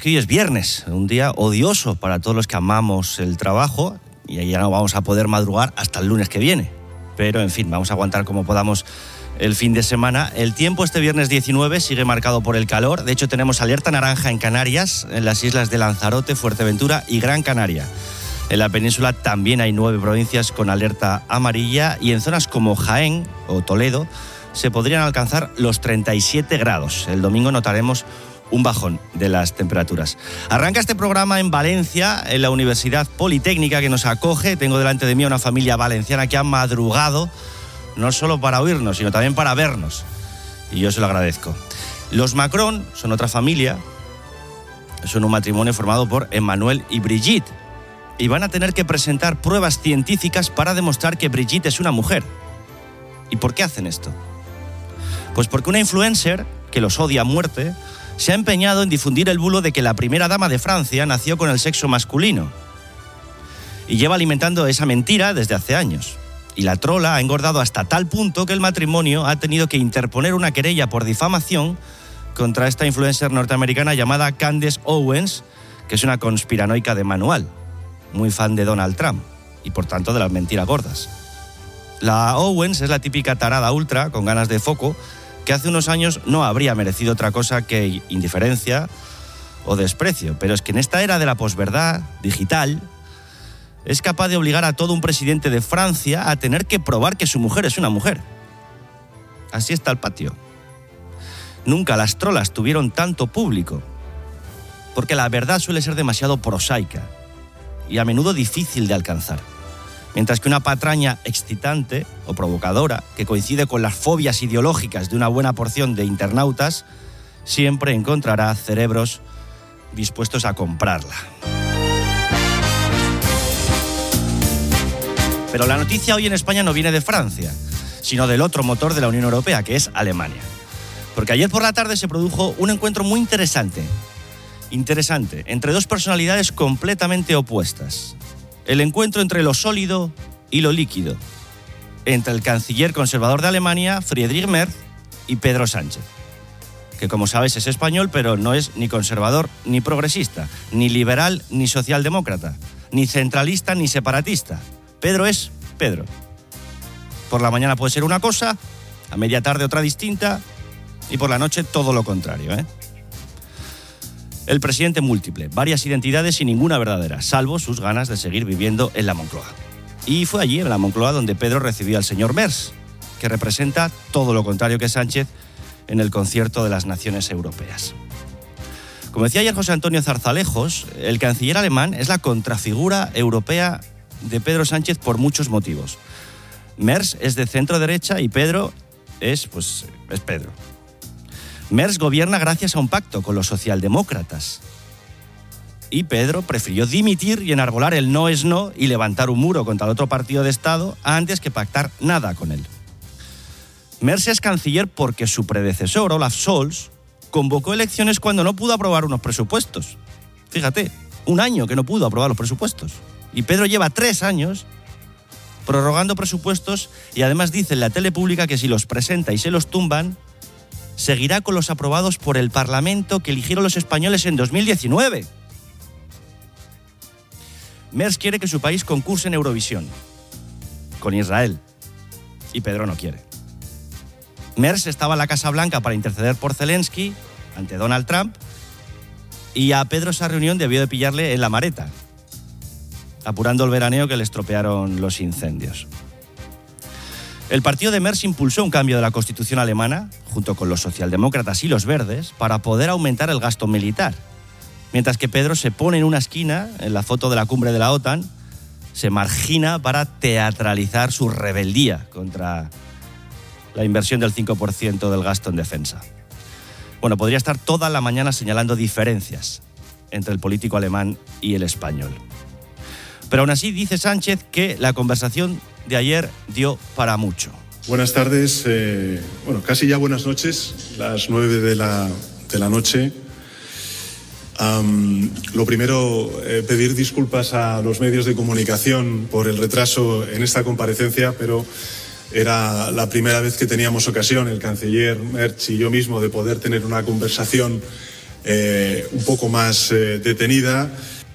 que hoy es viernes, un día odioso para todos los que amamos el trabajo, y ya no vamos a poder madrugar hasta el lunes que viene. Pero, en fin, vamos a aguantar como podamos el fin de semana. El tiempo este viernes 19 sigue marcado por el calor. De hecho, tenemos alerta naranja en Canarias, en las islas de Lanzarote, Fuerteventura y Gran Canaria. En la península también hay 9 provincias con alerta amarilla, y en zonas como Jaén o Toledo se podrían alcanzar los 37 grados. El domingo notaremos un bajón de las temperaturas. Arranca este programa en Valencia, en la Universidad Politécnica que nos acoge. Tengo delante de mí a una familia valenciana que ha madrugado, no solo para oírnos, sino también para vernos. Y yo se lo agradezco. Los Macron son otra familia. Son un matrimonio formado por Emmanuel y Brigitte. Y van a tener que presentar pruebas científicas para demostrar que Brigitte es una mujer. ¿Y por qué hacen esto? Pues porque una influencer, que los odia a muerte, se ha empeñado en difundir el bulo de que la primera dama de Francia nació con el sexo masculino. Y lleva alimentando esa mentira desde hace años. Y la trola ha engordado hasta tal punto que el matrimonio ha tenido que interponer una querella por difamación contra esta influencer norteamericana llamada Candace Owens, que es una conspiranoica de manual, muy fan de Donald Trump y por tanto de las mentiras gordas. La Owens es la típica tarada ultra con ganas de foco que hace unos años no habría merecido otra cosa que indiferencia o desprecio, pero es que en esta era de la posverdad digital es capaz de obligar a todo un presidente de Francia a tener que probar que su mujer es una mujer. Así está el patio. Nunca las trolas tuvieron tanto público, porque la verdad suele ser demasiado prosaica y a menudo difícil de alcanzar. Mientras que una patraña excitante o provocadora, que coincide con las fobias ideológicas de una buena porción de internautas, siempre encontrará cerebros dispuestos a comprarla. Pero la noticia hoy en España no viene de Francia, sino del otro motor de la Unión Europea, que es Alemania. Porque ayer por la tarde se produjo un encuentro muy interesante, entre dos personalidades completamente opuestas. El encuentro entre lo sólido y lo líquido, entre el canciller conservador de Alemania, Friedrich Merz, y Pedro Sánchez, que como sabes es español, pero no es ni conservador ni progresista, ni liberal ni socialdemócrata, ni centralista ni separatista. Pedro es Pedro. Por la mañana puede ser una cosa, a media tarde otra distinta, y por la noche todo lo contrario, El presidente múltiple, varias identidades y ninguna verdadera, salvo sus ganas de seguir viviendo en la Moncloa. Y fue allí, en la Moncloa, donde Pedro recibió al señor Merz, que representa todo lo contrario que Sánchez en el concierto de las naciones europeas. Como decía ayer José Antonio Zarzalejos, el canciller alemán es la contrafigura europea de Pedro Sánchez por muchos motivos. Merz es de centro derecha y Pedro es Pedro. Merz gobierna gracias a un pacto con los socialdemócratas. Y Pedro prefirió dimitir y enarbolar el no es no y levantar un muro contra el otro partido de Estado antes que pactar nada con él. Merz es canciller porque su predecesor, Olaf Scholz, convocó elecciones cuando no pudo aprobar unos presupuestos. Fíjate, 1 año que no pudo aprobar los presupuestos. Y Pedro lleva 3 años prorrogando presupuestos y además dice en la tele pública que si los presenta y se los tumban, seguirá con los aprobados por el Parlamento que eligieron los españoles en 2019. Merz quiere que su país concurse en Eurovisión, con Israel, y Pedro no quiere. Merz estaba en la Casa Blanca para interceder por Zelensky ante Donald Trump, y a Pedro esa reunión debió de pillarle en la Mareta, apurando el veraneo que le estropearon los incendios. El partido de Merz impulsó un cambio de la Constitución alemana, junto con los socialdemócratas y los verdes, para poder aumentar el gasto militar. Mientras que Pedro se pone en una esquina, en la foto de la cumbre de la OTAN, se margina para teatralizar su rebeldía contra la inversión del 5% del gasto en defensa. Bueno, podría estar toda la mañana señalando diferencias entre el político alemán y el español. Pero aún así dice Sánchez que la conversación de ayer dio para mucho. Buenas tardes, casi ya buenas noches, las 9 de la noche. Lo primero, pedir disculpas a los medios de comunicación por el retraso en esta comparecencia, pero era la primera vez que teníamos ocasión, el canciller Merz y yo mismo, de poder tener una conversación un poco más detenida.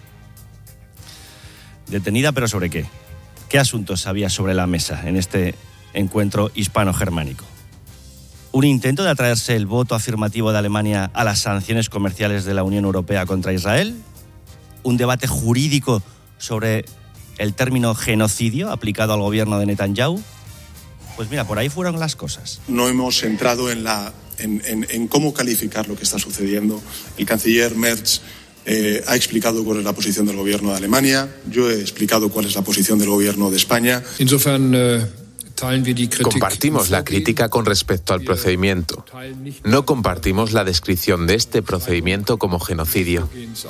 ¿Detenida, pero sobre qué? ¿Qué asuntos había sobre la mesa en este encuentro hispano-germánico? ¿Un intento de atraerse el voto afirmativo de Alemania a las sanciones comerciales de la Unión Europea contra Israel? ¿Un debate jurídico sobre el término genocidio aplicado al gobierno de Netanyahu? Pues mira, por ahí fueron las cosas. No hemos entrado en cómo calificar lo que está sucediendo. El canciller Merz ha explicado cuál es la posición del gobierno de Alemania. Yo he explicado cuál es la posición del gobierno de España. Compartimos la crítica con respecto al procedimiento. No compartimos la descripción de este procedimiento como genocidio.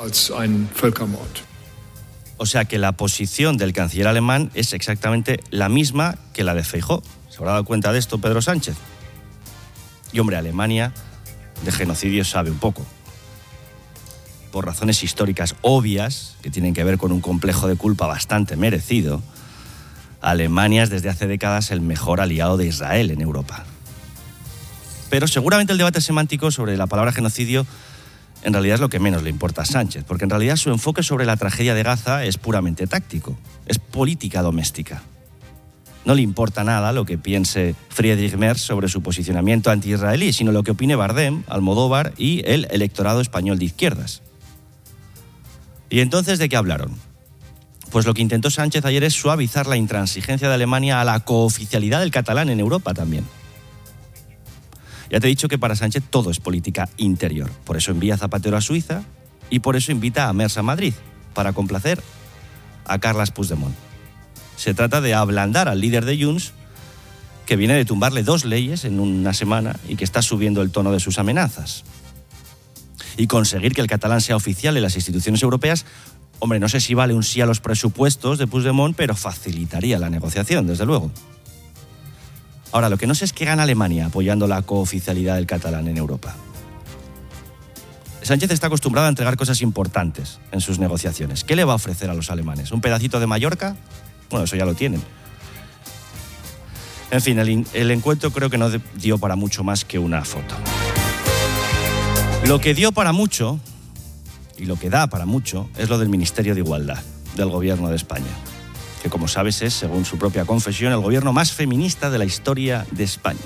O sea que la posición del canciller alemán es exactamente la misma que la de Feijóo. ¿Se habrá dado cuenta de esto Pedro Sánchez? Y hombre, Alemania de genocidio sabe un poco. Por razones históricas obvias, que tienen que ver con un complejo de culpa bastante merecido, Alemania es desde hace décadas el mejor aliado de Israel en Europa. Pero seguramente el debate semántico sobre la palabra genocidio en realidad es lo que menos le importa a Sánchez, porque en realidad su enfoque sobre la tragedia de Gaza es puramente táctico, es política doméstica. No le importa nada lo que piense Friedrich Merz sobre su posicionamiento anti-israelí, sino lo que opine Bardem, Almodóvar y el electorado español de izquierdas. ¿Y entonces de qué hablaron? Pues lo que intentó Sánchez ayer es suavizar la intransigencia de Alemania a la cooficialidad del catalán en Europa también. Ya te he dicho que para Sánchez todo es política interior. Por eso envía a Zapatero a Suiza y por eso invita a Merz a Madrid, para complacer a Carles Puigdemont. Se trata de ablandar al líder de Junts, que viene de tumbarle 2 leyes en una semana y que está subiendo el tono de sus amenazas. Y conseguir que el catalán sea oficial en las instituciones europeas, hombre, no sé si vale un sí a los presupuestos de Puigdemont, pero facilitaría la negociación, desde luego. Ahora, lo que no sé es qué gana Alemania apoyando la cooficialidad del catalán en Europa. Sánchez está acostumbrado a entregar cosas importantes en sus negociaciones. ¿Qué le va a ofrecer a los alemanes? ¿Un pedacito de Mallorca? Bueno, eso ya lo tienen. En fin, el encuentro creo que no dio para mucho más que una foto. Lo que dio para mucho, y lo que da para mucho, es lo del Ministerio de Igualdad del Gobierno de España, que como sabes es, según su propia confesión, el gobierno más feminista de la historia de España.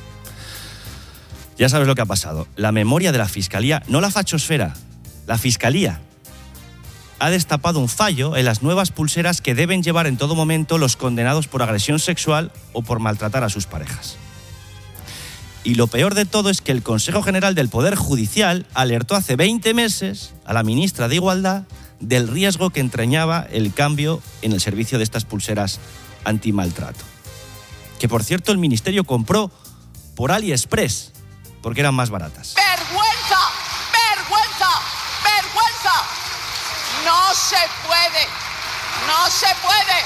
Ya sabes lo que ha pasado. La memoria de la Fiscalía, no la fachosfera, la Fiscalía, ha destapado un fallo en las nuevas pulseras que deben llevar en todo momento los condenados por agresión sexual o por maltratar a sus parejas. Y lo peor de todo es que el Consejo General del Poder Judicial alertó hace 20 meses a la ministra de Igualdad del riesgo que entrañaba el cambio en el servicio de estas pulseras antimaltrato. Que, por cierto, el Ministerio compró por AliExpress, porque eran más baratas. ¡Vergüenza! ¡Vergüenza! ¡Vergüenza! ¡No se puede! ¡No se puede!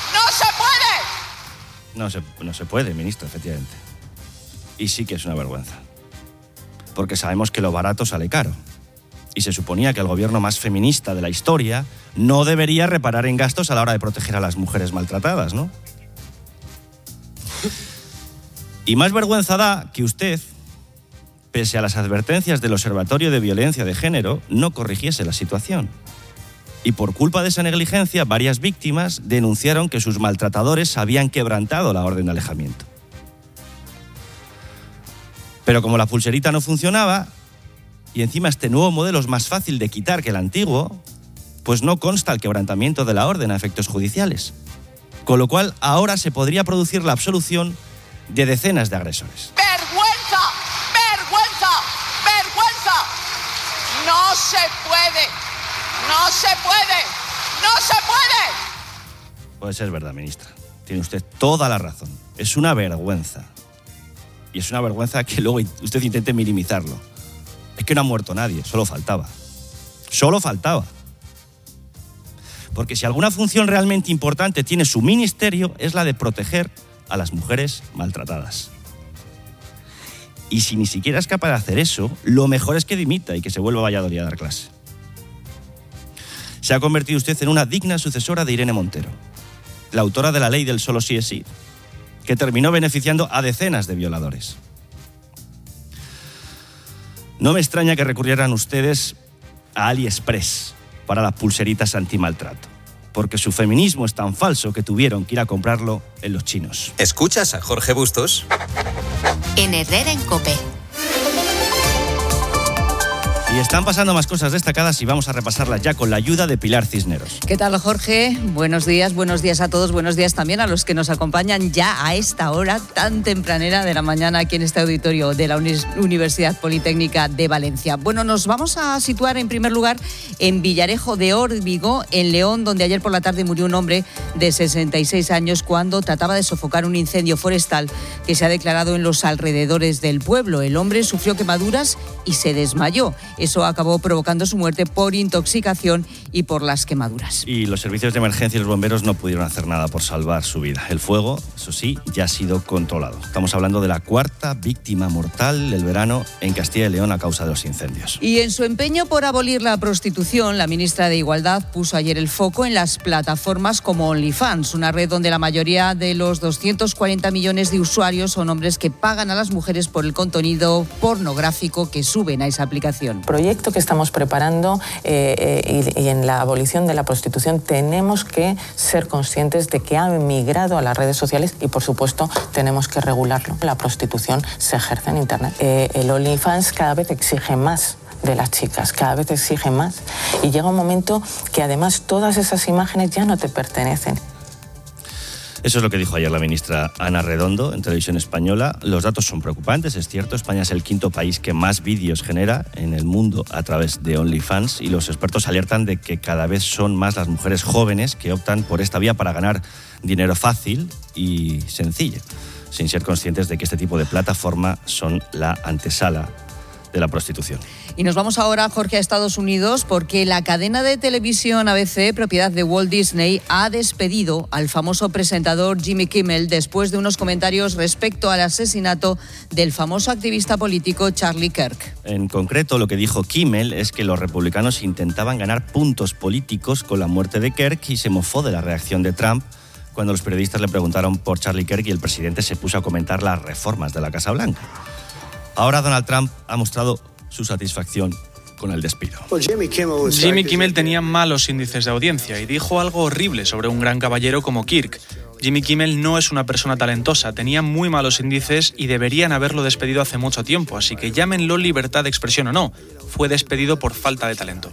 ¡No se puede! No se puede, ministro, efectivamente. Y sí que es una vergüenza. Porque sabemos que lo barato sale caro. Y se suponía que el gobierno más feminista de la historia no debería reparar en gastos a la hora de proteger a las mujeres maltratadas, ¿no? Y más vergüenza da que usted, pese a las advertencias del Observatorio de Violencia de Género, no corrigiese la situación. Y por culpa de esa negligencia, varias víctimas denunciaron que sus maltratadores habían quebrantado la orden de alejamiento. Pero como la pulserita no funcionaba, y encima este nuevo modelo es más fácil de quitar que el antiguo, pues no consta el quebrantamiento de la orden a efectos judiciales. Con lo cual, ahora se podría producir la absolución de decenas de agresores. ¡Vergüenza! ¡Vergüenza! ¡Vergüenza! ¡No se puede! ¡No se puede! ¡No se puede! Pues es verdad, ministra. Tiene usted toda la razón. Es una vergüenza. Y es una vergüenza que luego usted intente minimizarlo. Es que no ha muerto nadie, solo faltaba. Solo faltaba. Porque si alguna función realmente importante tiene su ministerio, es la de proteger a las mujeres maltratadas. Y si ni siquiera es capaz de hacer eso, lo mejor es que dimita y que se vuelva a Valladolid a dar clase. Se ha convertido usted en una digna sucesora de Irene Montero, la autora de la ley del solo sí es sí, que terminó beneficiando a decenas de violadores. No me extraña que recurrieran ustedes a AliExpress para las pulseritas antimaltrato, porque su feminismo es tan falso que tuvieron que ir a comprarlo en los chinos. ¿Escuchas a Jorge Bustos? En Herrera en COPE. Y están pasando más cosas destacadas y vamos a repasarlas ya con la ayuda de Pilar Cisneros. ¿Qué tal, Jorge? Buenos días a todos, buenos días también a los que nos acompañan ya a esta hora tan tempranera de la mañana aquí en este auditorio de la Universidad Politécnica de Valencia. Bueno, nos vamos a situar en primer lugar en Villarejo de Órbigo, en León, donde ayer por la tarde murió un hombre de 66 años cuando trataba de sofocar un incendio forestal que se ha declarado en los alrededores del pueblo. El hombre sufrió quemaduras y se desmayó. Eso acabó provocando su muerte por intoxicación y por las quemaduras. Y los servicios de emergencia y los bomberos no pudieron hacer nada por salvar su vida. El fuego, eso sí, ya ha sido controlado. Estamos hablando de la cuarta víctima mortal del verano en Castilla y León a causa de los incendios. Y en su empeño por abolir la prostitución, la ministra de Igualdad puso ayer el foco en las plataformas como OnlyFans, una red donde la mayoría de los 240 millones de usuarios son hombres que pagan a las mujeres por el contenido pornográfico que suben a esa aplicación. Proyecto que estamos preparando y en la abolición de la prostitución tenemos que ser conscientes de que ha migrado a las redes sociales y, por supuesto, tenemos que regularlo. La prostitución se ejerce en Internet. El OnlyFans cada vez exige más de las chicas, cada vez exige más y llega un momento que además todas esas imágenes ya no te pertenecen. Eso es lo que dijo ayer la ministra Ana Redondo en Televisión Española. Los datos son preocupantes, es cierto. España es el quinto país que más vídeos genera en el mundo a través de OnlyFans y los expertos alertan de que cada vez son más las mujeres jóvenes que optan por esta vía para ganar dinero fácil y sencillo, sin ser conscientes de que este tipo de plataforma son la antesala de la prostitución. Y nos vamos ahora, Jorge, a Estados Unidos, porque la cadena de televisión ABC, propiedad de Walt Disney, ha despedido al famoso presentador Jimmy Kimmel después de unos comentarios respecto al asesinato del famoso activista político Charlie Kirk. En concreto, lo que dijo Kimmel es que los republicanos intentaban ganar puntos políticos con la muerte de Kirk y se mofó de la reacción de Trump cuando los periodistas le preguntaron por Charlie Kirk y el presidente se puso a comentar las reformas de la Casa Blanca. Ahora Donald Trump ha mostrado su satisfacción con el despido. Jimmy Kimmel tenía malos índices de audiencia y dijo algo horrible sobre un gran caballero como Kirk. Jimmy Kimmel no es una persona talentosa, tenía muy malos índices y deberían haberlo despedido hace mucho tiempo, así que llámenlo libertad de expresión o no, fue despedido por falta de talento.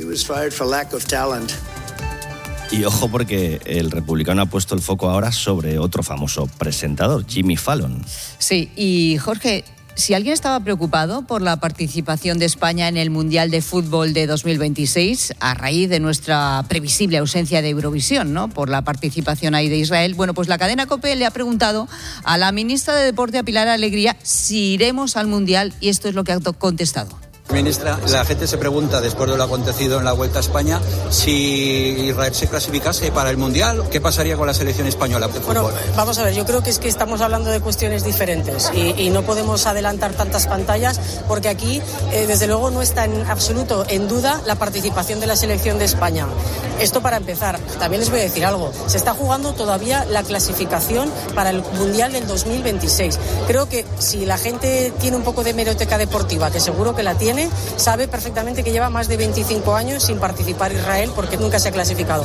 Y ojo porque el republicano ha puesto el foco ahora sobre otro famoso presentador, Jimmy Fallon. Sí, y Jorge, si alguien estaba preocupado por la participación de España en el Mundial de Fútbol de 2026, a raíz de nuestra previsible ausencia de Eurovisión, ¿no?, por la participación ahí de Israel, bueno, pues la cadena COPE le ha preguntado a la ministra de Deporte, a Pilar Alegría, si iremos al Mundial, y esto es lo que ha contestado. Ministra, la gente se pregunta, después de lo acontecido en la Vuelta a España, si Israel se clasificase para el Mundial, ¿qué pasaría con la selección española de fútbol? Bueno, vamos a ver, yo creo que es que estamos hablando de cuestiones diferentes y no podemos adelantar tantas pantallas porque aquí, desde luego, no está en absoluto en duda la participación de la selección de España. Esto para empezar. También les voy a decir algo. Se está jugando todavía la clasificación para el Mundial del 2026. Creo que si la gente tiene un poco de hemeroteca deportiva, que seguro que la tiene, sabe perfectamente que lleva más de 25 años sin participar Israel porque nunca se ha clasificado.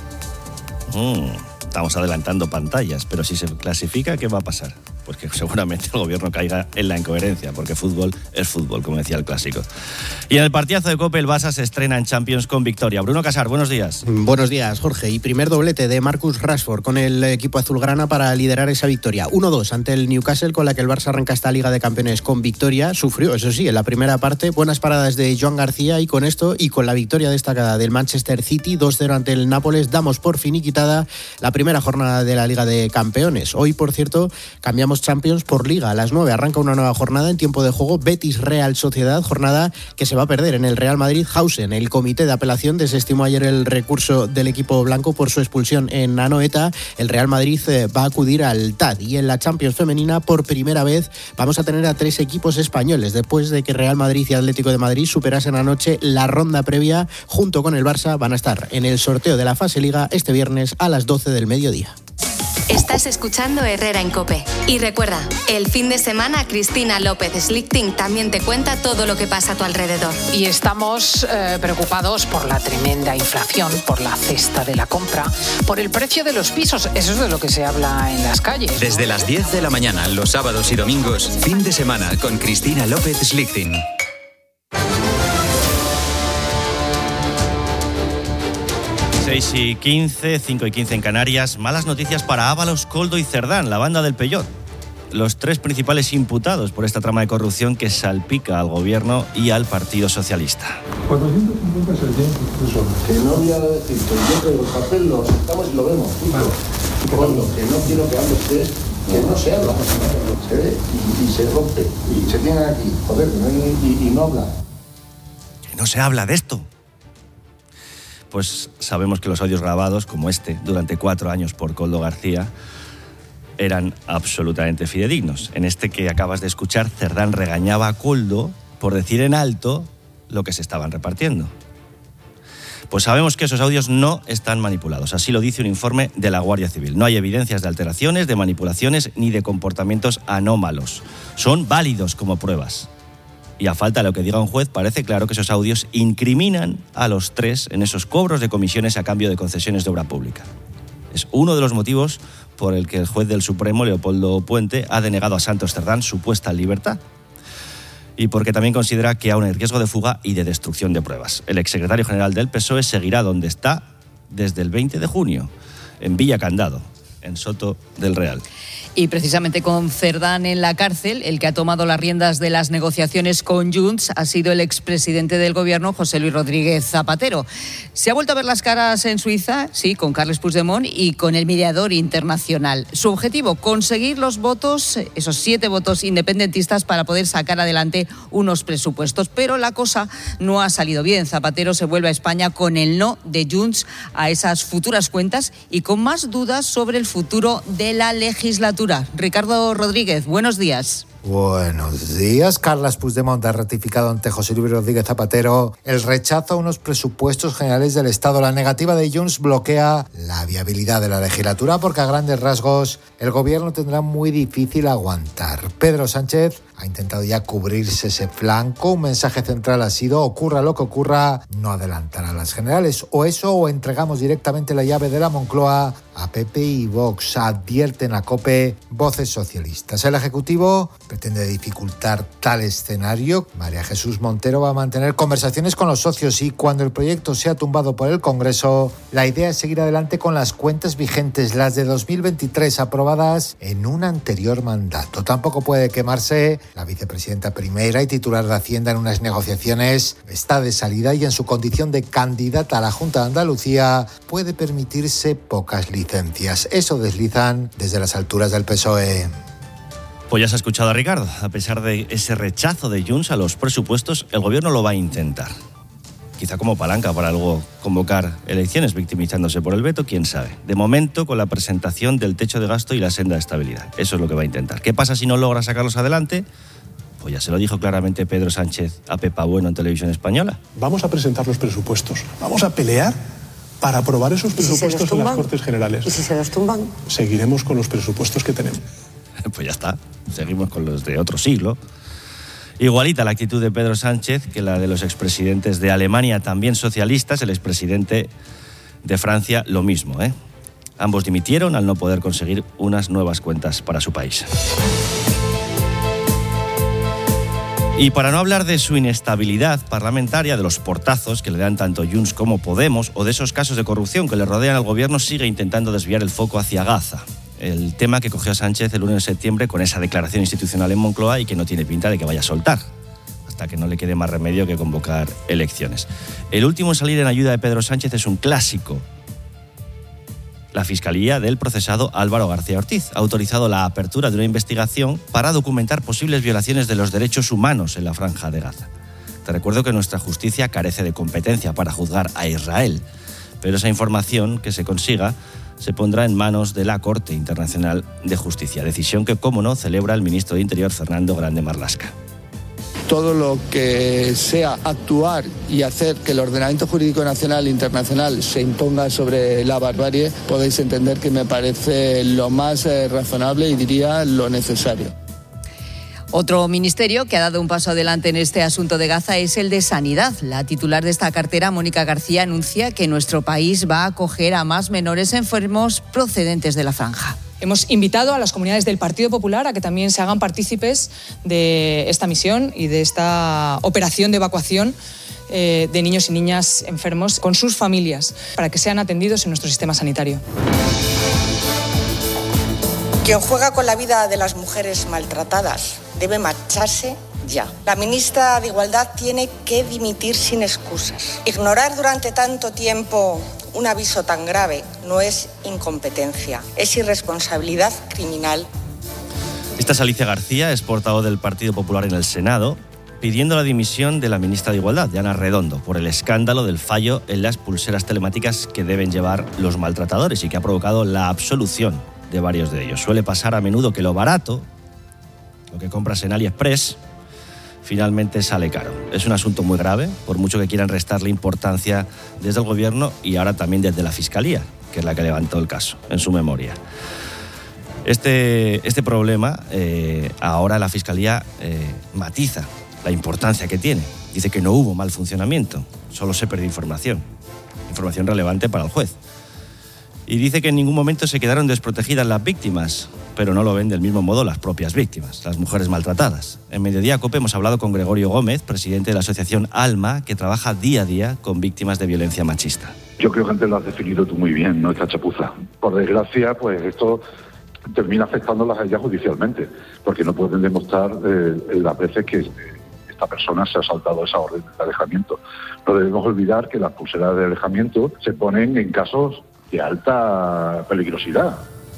Estamos adelantando pantallas, pero si se clasifica, ¿qué va a pasar? Pues que seguramente el gobierno caiga en la incoherencia, porque fútbol es fútbol, como decía el clásico. Y en el partidazo de COPE, el Barça se estrena en Champions con victoria. Bruno Casar, buenos días. Buenos días, Jorge. Y primer doblete de Marcus Rashford con el equipo azulgrana para liderar esa victoria. 1-2 ante el Newcastle, con la que el Barça arranca esta Liga de Campeones con victoria. Sufrió, eso sí, en la primera parte, buenas paradas de Joan García y con esto, y con la victoria destacada del Manchester City, 2-0 ante el Nápoles, damos por finiquitada la primera jornada de la Liga de Campeones. Hoy, por cierto, cambiamos Champions por Liga. A las 9 arranca una nueva jornada en tiempo de juego, Betis-Real Sociedad, jornada que se va a perder en el Real Madrid-Hausen. El comité de apelación desestimó ayer el recurso del equipo blanco por su expulsión en Anoeta. El Real Madrid va a acudir al TAD. Y en la Champions femenina, por primera vez, vamos a tener a 3 equipos españoles, después de que Real Madrid y Atlético de Madrid superasen anoche la ronda previa. Junto con el Barça van a estar en el sorteo de la fase Liga este viernes a las 12 del mediodía. Estás escuchando Herrera en COPE. Y recuerda, el fin de semana Cristina López Slichting también te cuenta todo lo que pasa a tu alrededor. Y estamos preocupados por la tremenda inflación, por la cesta de la compra, por el precio de los pisos. Eso es de lo que se habla en las calles, ¿no? Desde las 10 de la mañana, los sábados y domingos, fin de semana con Cristina López Slichting. 6:15, 5:15 en Canarias. Malas noticias para Ábalos, Koldo y Cerdán, la banda del Peyot. Los tres principales imputados por esta trama de corrupción que salpica al gobierno y al Partido Socialista. 450 600 que no voy a decir que yo traigo el papel, lo sentamos y lo vemos. Koldo, que no quiero que hable usted, que no se habla. Se ve y se rompe. Y se tiene aquí, joder, y no habla. Que no se habla de esto. Pues sabemos que los audios grabados, como este, durante 4 años por Koldo García, eran absolutamente fidedignos. En este que acabas de escuchar, Cerdán regañaba a Koldo por decir en alto lo que se estaban repartiendo. Pues sabemos que esos audios no están manipulados. Así lo dice un informe de la Guardia Civil. No hay evidencias de alteraciones, de manipulaciones ni de comportamientos anómalos. Son válidos como pruebas. Y a falta de lo que diga un juez, parece claro que esos audios incriminan a los tres en esos cobros de comisiones a cambio de concesiones de obra pública. Es uno de los motivos por el que el juez del Supremo, Leopoldo Puente, ha denegado a Santos Cerdán su puesta en libertad. Y porque también considera que aún hay riesgo de fuga y de destrucción de pruebas. El exsecretario general del PSOE seguirá donde está desde el 20 de junio, en Villa Candado, en Soto del Real. Y precisamente con Cerdán en la cárcel, el que ha tomado las riendas de las negociaciones con Junts ha sido el expresidente del gobierno, José Luis Rodríguez Zapatero. Se ha vuelto a ver las caras en Suiza, sí, con Carles Puigdemont y con el mediador internacional. Su objetivo, conseguir los votos, esos 7 votos independentistas para poder sacar adelante unos presupuestos. Pero la cosa no ha salido bien. Zapatero se vuelve a España con el no de Junts a esas futuras cuentas y con más dudas sobre el futuro de la legislatura. Ricardo Rodríguez, buenos días. Buenos días. Carles Puigdemont ha ratificado ante José Luis Rodríguez Zapatero el rechazo a unos presupuestos generales del Estado. La negativa de Junts bloquea la viabilidad de la legislatura porque a grandes rasgos el gobierno tendrá muy difícil aguantar. Pedro Sánchez ha intentado ya cubrirse ese flanco. Un mensaje central ha sido: ocurra lo que ocurra, no adelantar a las generales. O eso, o entregamos directamente la llave de la Moncloa a PP y Vox. Advierten a COPE voces socialistas. El Ejecutivo pretende dificultar tal escenario. María Jesús Montero va a mantener conversaciones con los socios y cuando el proyecto sea tumbado por el Congreso, la idea es seguir adelante con las cuentas vigentes, las de 2023 aprobadas en un anterior mandato. Tampoco puede quemarse la vicepresidenta primera y titular de Hacienda en unas negociaciones. Está de salida y en su condición de candidata a la Junta de Andalucía puede permitirse pocas licencias. Eso deslizan desde las alturas del PSOE. Pues ya se ha escuchado a Ricardo. A pesar de ese rechazo de Junts a los presupuestos, el gobierno lo va a intentar. Quizá como palanca para luego convocar elecciones, victimizándose por el veto, quién sabe. De momento, con la presentación del techo de gasto y la senda de estabilidad. Eso es lo que va a intentar. ¿Qué pasa si no logra sacarlos adelante? Pues ya se lo dijo claramente Pedro Sánchez a Pepa Bueno en Televisión Española. Vamos a presentar los presupuestos. Vamos a pelear para aprobar esos presupuestos en las Cortes Generales. ¿Y si se los tumban? Seguiremos con los presupuestos que tenemos. Pues ya está, seguimos con los de otro siglo. Igualita la actitud de Pedro Sánchez que la de los expresidentes de Alemania, también socialistas, el expresidente de Francia, lo mismo, Ambos dimitieron al no poder conseguir unas nuevas cuentas para su país. Y para no hablar de su inestabilidad parlamentaria, de los portazos que le dan tanto Junts como Podemos, o de esos casos de corrupción que le rodean al gobierno, sigue intentando desviar el foco hacia Gaza. El tema que cogió Sánchez el 1 de septiembre con esa declaración institucional en Moncloa y que no tiene pinta de que vaya a soltar, hasta que no le quede más remedio que convocar elecciones. El último en salir en ayuda de Pedro Sánchez es un clásico. La Fiscalía del procesado Álvaro García Ortiz ha autorizado la apertura de una investigación para documentar posibles violaciones de los derechos humanos en la Franja de Gaza. Te recuerdo que nuestra justicia carece de competencia para juzgar a Israel, pero esa información que se consiga se pondrá en manos de la Corte Internacional de Justicia, decisión que, como no, celebra el ministro de Interior Fernando Grande Marlaska. todo lo que sea actuar y hacer que el ordenamiento jurídico nacional e internacional se imponga sobre la barbarie, podéis entender que me parece lo más razonable y diría lo necesario. Otro ministerio que ha dado un paso adelante en este asunto de Gaza es el de Sanidad. La titular de esta cartera, Mónica García, anuncia que nuestro país va a acoger a más menores enfermos procedentes de la franja. Hemos invitado a las comunidades del Partido Popular a que también se hagan partícipes de esta misión y de esta operación de evacuación de niños y niñas enfermos con sus familias para que sean atendidos en nuestro sistema sanitario. Quien juega con la vida de las mujeres maltratadas debe marcharse ya. La ministra de Igualdad tiene que dimitir sin excusas. Ignorar durante tanto tiempo un aviso tan grave no es incompetencia, es irresponsabilidad criminal. Esta es Alicia García, es portavoz del Partido Popular en el Senado, pidiendo la dimisión de la ministra de Igualdad, Ana Redondo, por el escándalo del fallo en las pulseras telemáticas que deben llevar los maltratadores y que ha provocado la absolución de varios de ellos. Suele pasar a menudo que lo barato, lo que compras en AliExpress, finalmente sale caro. Es un asunto muy grave, por mucho que quieran restarle importancia desde el Gobierno y ahora también desde la Fiscalía, que es la que levantó el caso en su memoria. Este problema, ahora la Fiscalía matiza la importancia que tiene. Dice que no hubo mal funcionamiento, solo se perdió información relevante para el juez. Y dice que en ningún momento se quedaron desprotegidas las víctimas, pero no lo ven del mismo modo las propias víctimas, las mujeres maltratadas. En Mediodía COPE hemos hablado con Gregorio Gómez, presidente de la asociación ALMA, que trabaja día a día con víctimas de violencia machista. Yo creo que antes lo has definido tú muy bien, ¿no? Esta chapuza. Por desgracia, pues esto termina afectándolas a ellas judicialmente, porque no pueden demostrar las veces que esta persona se ha saltado esa orden de alejamiento. No debemos olvidar que las pulseras de alejamiento se ponen en casos de alta peligrosidad.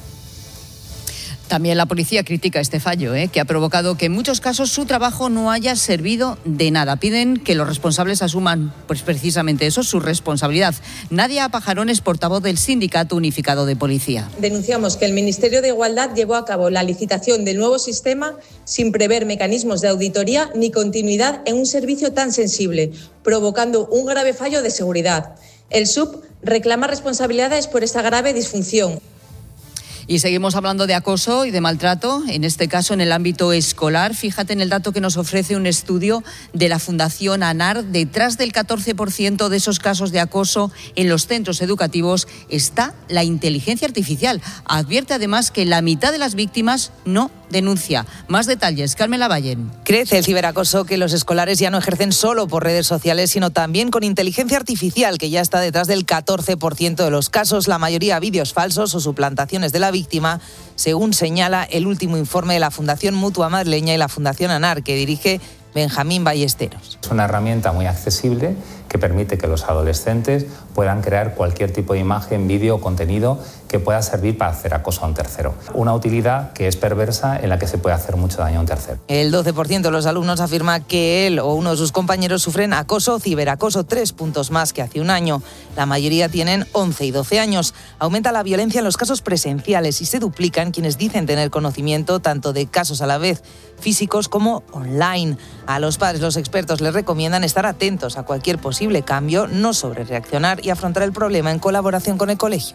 También la policía critica este fallo, que ha provocado que en muchos casos su trabajo no haya servido de nada. Piden que los responsables asuman, pues precisamente eso, su responsabilidad. Nadia Pajarón es portavoz del Sindicato Unificado de Policía. Denunciamos que el Ministerio de Igualdad llevó a cabo la licitación del nuevo sistema sin prever mecanismos de auditoría ni continuidad en un servicio tan sensible, provocando un grave fallo de seguridad. El SUB reclama responsabilidades por esta grave disfunción. Y seguimos hablando de acoso y de maltrato, en este caso en el ámbito escolar. Fíjate en el dato que nos ofrece un estudio de la Fundación ANAR. Detrás del 14% de esos casos de acoso en los centros educativos está la inteligencia artificial. Advierte además que la mitad de las víctimas no denuncia. Más detalles, Carmen Lavallen. Crece el ciberacoso que los escolares ya no ejercen solo por redes sociales, sino también con inteligencia artificial, que ya está detrás del 14% de los casos, la mayoría vídeos falsos o suplantaciones de la víctima, según señala el último informe de la Fundación Mutua Madrileña y la Fundación ANAR, que dirige Benjamín Ballesteros. Es una herramienta muy accesible que permite que los adolescentes puedan crear cualquier tipo de imagen, vídeo o contenido que pueda servir para hacer acoso a un tercero. Una utilidad que es perversa, en la que se puede hacer mucho daño a un tercero. El 12% de los alumnos afirma que él o uno de sus compañeros sufren acoso o ciberacoso, 3 puntos más que hace un año. La mayoría tienen 11 y 12 años. Aumenta la violencia en los casos presenciales y se duplican quienes dicen tener conocimiento tanto de casos a la vez físicos como online. A los padres, los expertos les recomiendan estar atentos a cualquier posible cambio, no sobrereaccionar y afrontar el problema en colaboración con el colegio.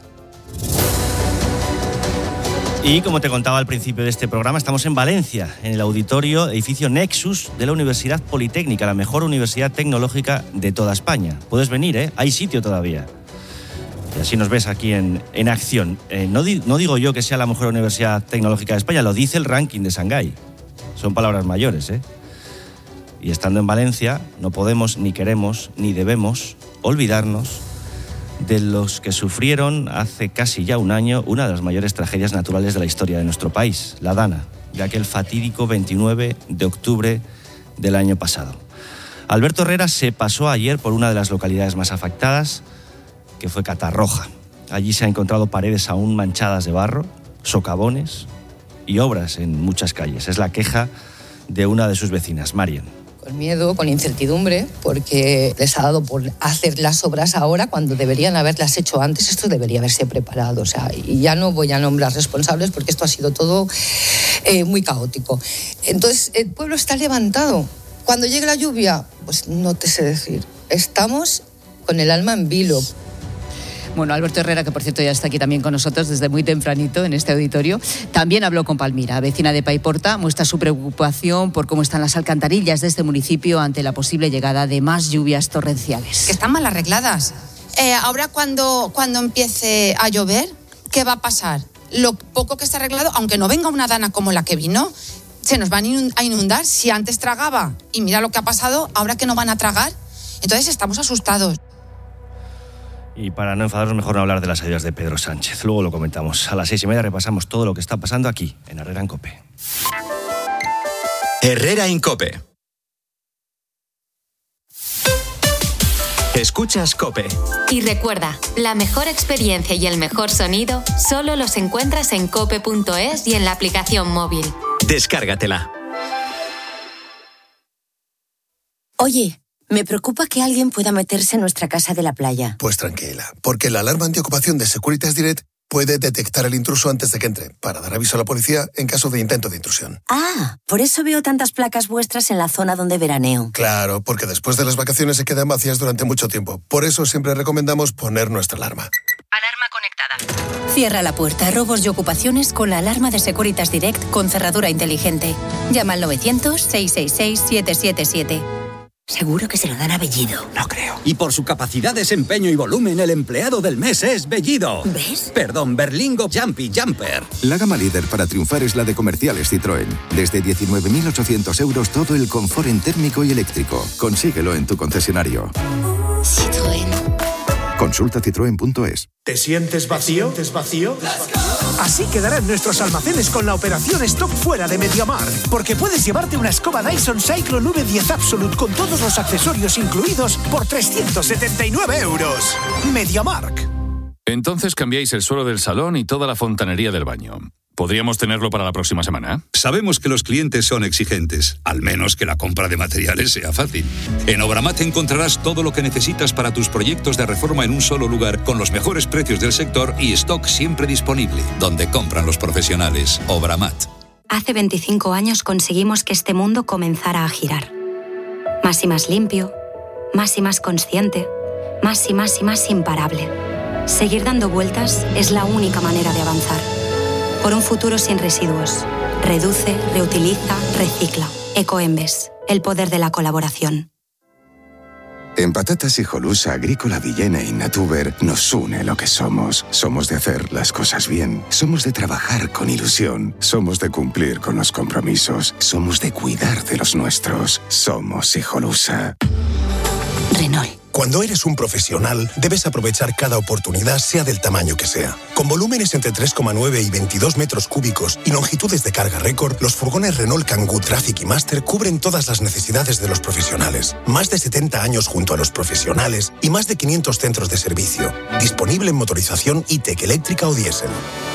Y como te contaba al principio de este programa, estamos en Valencia, en el auditorio edificio Nexus de la Universidad Politécnica, la mejor universidad tecnológica de toda España. Puedes venir, hay sitio todavía. Y así nos ves aquí en acción. No digo yo que sea la mejor universidad tecnológica de España, lo dice el ranking de Shanghái. Son palabras mayores, Y estando en Valencia, no podemos, ni queremos, ni debemos olvidarnos de los que sufrieron hace casi ya un año una de las mayores tragedias naturales de la historia de nuestro país, la Dana, de aquel fatídico 29 de octubre del año pasado. Alberto Herrera se pasó ayer por una de las localidades más afectadas, que fue Catarroja. Allí se han encontrado paredes aún manchadas de barro, socavones y obras en muchas calles. Es la queja de una de sus vecinas, Marian. Con miedo, con incertidumbre, porque les ha dado por hacer las obras ahora cuando deberían haberlas hecho antes. Esto debería haberse preparado. Y ya no voy a nombrar responsables porque esto ha sido todo muy caótico. Entonces, el pueblo está levantado Cuando llegue la lluvia, pues no te sé decir. Estamos con el alma en vilo. Bueno, Alberto Herrera, que por cierto ya está aquí también con nosotros desde muy tempranito en este auditorio, también habló con Palmira, vecina de Paiporta, muestra su preocupación por cómo están las alcantarillas de este municipio ante la posible llegada de más lluvias torrenciales. Que están mal arregladas. Ahora cuando empiece a llover, ¿qué va a pasar? Lo poco que está arreglado, aunque no venga una dana como la que vino, se nos van a inundar. Si antes tragaba y mira lo que ha pasado, ahora que no van a tragar, entonces estamos asustados. Y para no enfadarnos, mejor no hablar de las ayudas de Pedro Sánchez. Luego lo comentamos. A las 6:30 repasamos todo lo que está pasando aquí, en Herrera en COPE. Herrera en COPE. Escuchas COPE. Y recuerda, la mejor experiencia y el mejor sonido solo los encuentras en cope.es y en la aplicación móvil. Descárgatela. Oye, me preocupa que alguien pueda meterse en nuestra casa de la playa. Pues tranquila, porque la alarma antiocupación de Securitas Direct puede detectar el intruso antes de que entre, para dar aviso a la policía en caso de intento de intrusión. Ah, por eso veo tantas placas vuestras en la zona donde veraneo. Claro, porque después de las vacaciones se quedan vacías durante mucho tiempo. Por eso siempre recomendamos poner nuestra alarma. Alarma conectada. Cierra la puerta a robos y ocupaciones con la alarma de Securitas Direct con cerradura inteligente. Llama al 900-666-777. Seguro que se lo dan a Bellido. No creo. Y por su capacidad, desempeño y volumen, el empleado del mes es Bellido. ¿Ves? Perdón, Berlingo Jumpy Jumper. La gama líder para triunfar es la de Comerciales Citroën. Desde 19.800 euros todo el confort en térmico y eléctrico. Consíguelo en tu concesionario. Citroën. Consulta citroen.es. ¿Te sientes vacío? Así quedarán nuestros almacenes con la operación Stock fuera de MediaMarkt, porque puedes llevarte una escoba Dyson Cyclone V10 Absolute con todos los accesorios incluidos por 379 euros. MediaMarkt. Entonces cambiáis el suelo del salón y toda la fontanería del baño. ¿Podríamos tenerlo para la próxima semana? Sabemos que los clientes son exigentes, al menos que la compra de materiales sea fácil. En Obramat encontrarás todo lo que necesitas para tus proyectos de reforma en un solo lugar, con los mejores precios del sector y stock siempre disponible, donde compran los profesionales. Obramat. Hace 25 años conseguimos que este mundo comenzara a girar. Más y más limpio, más y más consciente, más y más y más imparable. Seguir dando vueltas es la única manera de avanzar. Por un futuro sin residuos. Reduce, reutiliza, recicla. Ecoembes, el poder de la colaboración. En Patatas Hijolusa, Agrícola Villena y Natuber nos une lo que somos. Somos de hacer las cosas bien. Somos de trabajar con ilusión. Somos de cumplir con los compromisos. Somos de cuidar de los nuestros. Somos Hijolusa. Renault. Cuando eres un profesional, debes aprovechar cada oportunidad, sea del tamaño que sea. Con volúmenes entre 3,9 y 22 metros cúbicos y longitudes de carga récord, los furgones Renault Kangoo Traffic y Master cubren todas las necesidades de los profesionales. Más de 70 años junto a los profesionales y más de 500 centros de servicio. Disponible en motorización e-tech eléctrica o diésel.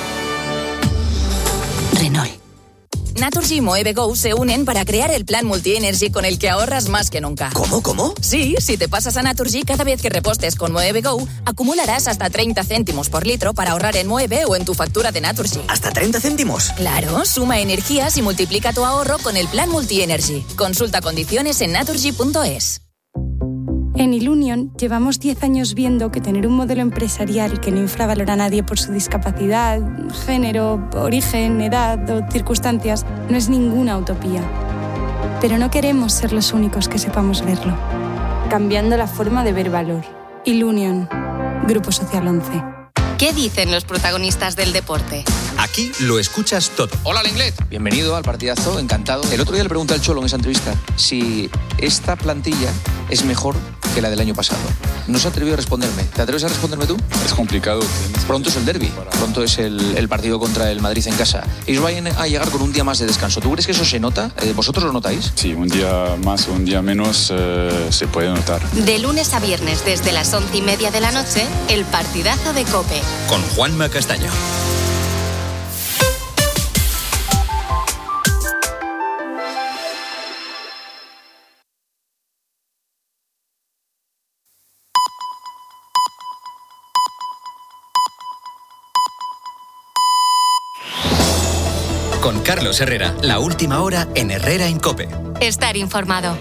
Renault. Naturgy y Moeve Go se unen para crear el plan Multi-Energy con el que ahorras más que nunca. ¿Cómo? Sí, si te pasas a Naturgy, cada vez que repostes con Moeve Go, acumularás hasta 30 céntimos por litro para ahorrar en Moeve o en tu factura de Naturgy. ¿Hasta 30 céntimos? Claro, suma energías y multiplica tu ahorro con el plan Multi-Energy. Consulta condiciones en naturgy.es. En Ilunion llevamos 10 años viendo que tener un modelo empresarial que no infravalora a nadie por su discapacidad, género, origen, edad o circunstancias no es ninguna utopía. Pero no queremos ser los únicos que sepamos verlo. Cambiando la forma de ver valor. Ilunion, Grupo Social 11. ¿Qué dicen los protagonistas del deporte? Aquí lo escuchas todo. Hola, Lenglet. Bienvenido al partidazo, encantado. El otro día le pregunté al Cholo en esa entrevista si esta plantilla es mejor que la del año pasado. No se atrevió a responderme. ¿Te atreves a responderme tú? Es complicado. Pronto es el derbi, pronto es el partido contra el Madrid en casa. Ellos vayan a llegar con un día más de descanso. ¿Tú crees que eso se nota? ¿Vosotros lo notáis? Sí, un día más o un día menos se puede notar. De lunes a viernes desde las 11:30 de la noche, el partidazo de COPE. Con Juanma Castaño. Con Carlos Herrera, la última hora en Herrera en COPE. Está estar informado.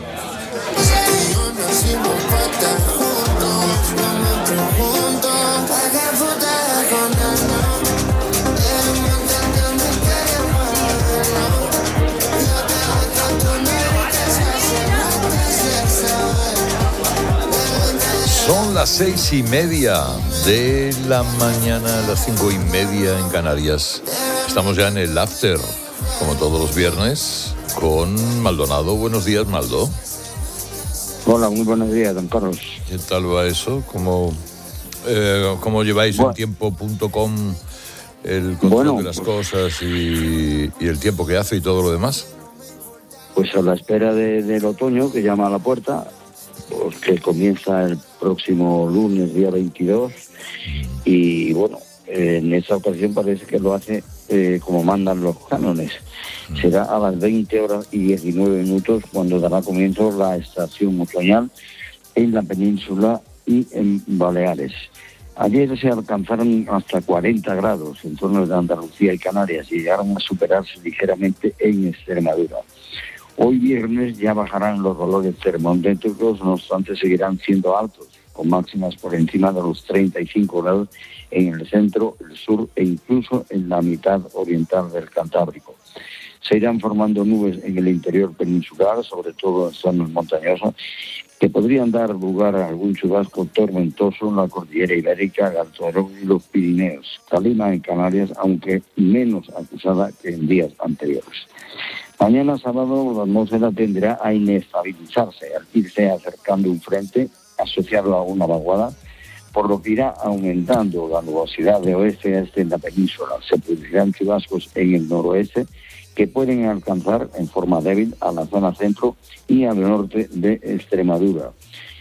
Son las 6:30 de la mañana, las 5:30 en Canarias. Estamos ya en el after, como todos los viernes, con Maldonado. Buenos días, Maldo. Hola, muy buenos días, don Carlos. ¿Qué tal va eso? ¿Cómo lleváis en tiempo.com el control de las cosas y el tiempo que hace y todo lo demás? Pues a la espera del otoño que llama a la puerta, pues que comienza el próximo lunes, día 22, y bueno, en esta ocasión parece que lo hace como mandan los cánones. Será a las 20:19 cuando dará comienzo la estación otoñal en la península y en Baleares. Ayer se alcanzaron hasta 40 grados en torno de Andalucía y Canarias y llegaron a superarse ligeramente en Extremadura. Hoy viernes ya bajarán los valores termómetros, no obstante seguirán siendo altos, con máximas por encima de los 35 grados en el centro, el sur e incluso en la mitad oriental del Cantábrico. Se irán formando nubes en el interior peninsular, sobre todo en zonas montañosas, que podrían dar lugar a algún chubasco tormentoso en la cordillera ibérica, el Alto Aragón y los Pirineos. Calima en Canarias, aunque menos acusada que en días anteriores. Mañana sábado la atmósfera tenderá a inestabilizarse al irse acercando un frente asociado a una vaguada, por lo que irá aumentando la nubosidad de oeste a este en la península. Se producirán chubascos en el noroeste que pueden alcanzar en forma débil a la zona centro y al norte de Extremadura.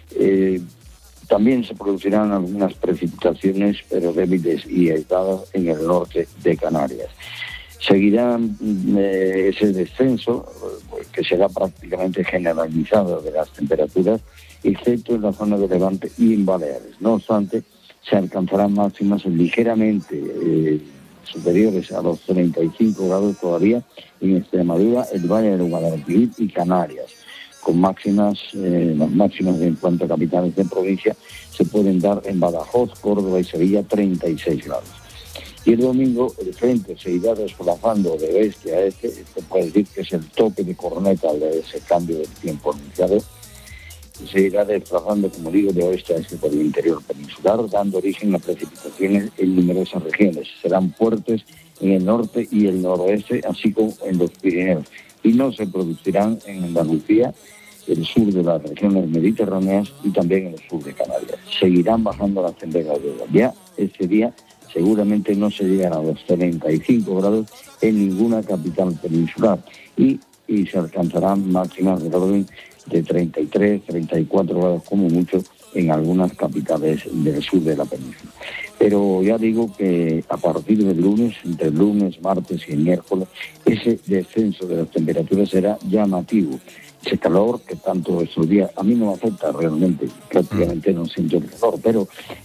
También se producirán algunas precipitaciones, pero débiles y aisladas en el norte de Canarias. Seguirá ese descenso, que será prácticamente generalizado de las temperaturas, excepto en la zona de Levante y en Baleares. No obstante, se alcanzarán máximas ligeramente superiores a los 35 grados todavía en Extremadura, el Valle del Guadalquivir y Canarias, con máximas, las máximas en cuanto a capitales de provincia se pueden dar en Badajoz, Córdoba y Sevilla, 36 grados. Y el domingo el frente se irá desplazando de oeste a este, esto puede decir que es el toque de corneta de ese cambio del tiempo anunciado, se irá desplazando, como digo, de oeste a este por el interior peninsular, dando origen a precipitaciones en numerosas regiones. Serán fuertes en el norte y el noroeste, así como en los Pirineos, y no se producirán en Andalucía, el sur de las regiones mediterráneas y también en el sur de Canarias. Seguirán bajando las temperaturas. Ya este día seguramente no se llegará a los 35 grados en ninguna capital peninsular y se alcanzarán máximas de orden de 33, 34 grados como mucho en algunas capitales del sur de la península. Pero ya digo que a partir del lunes, entre el lunes, martes y el miércoles, ese descenso de las temperaturas será llamativo. Ese calor que tanto estos días, a mí no me afecta realmente, prácticamente no siento el calor, pero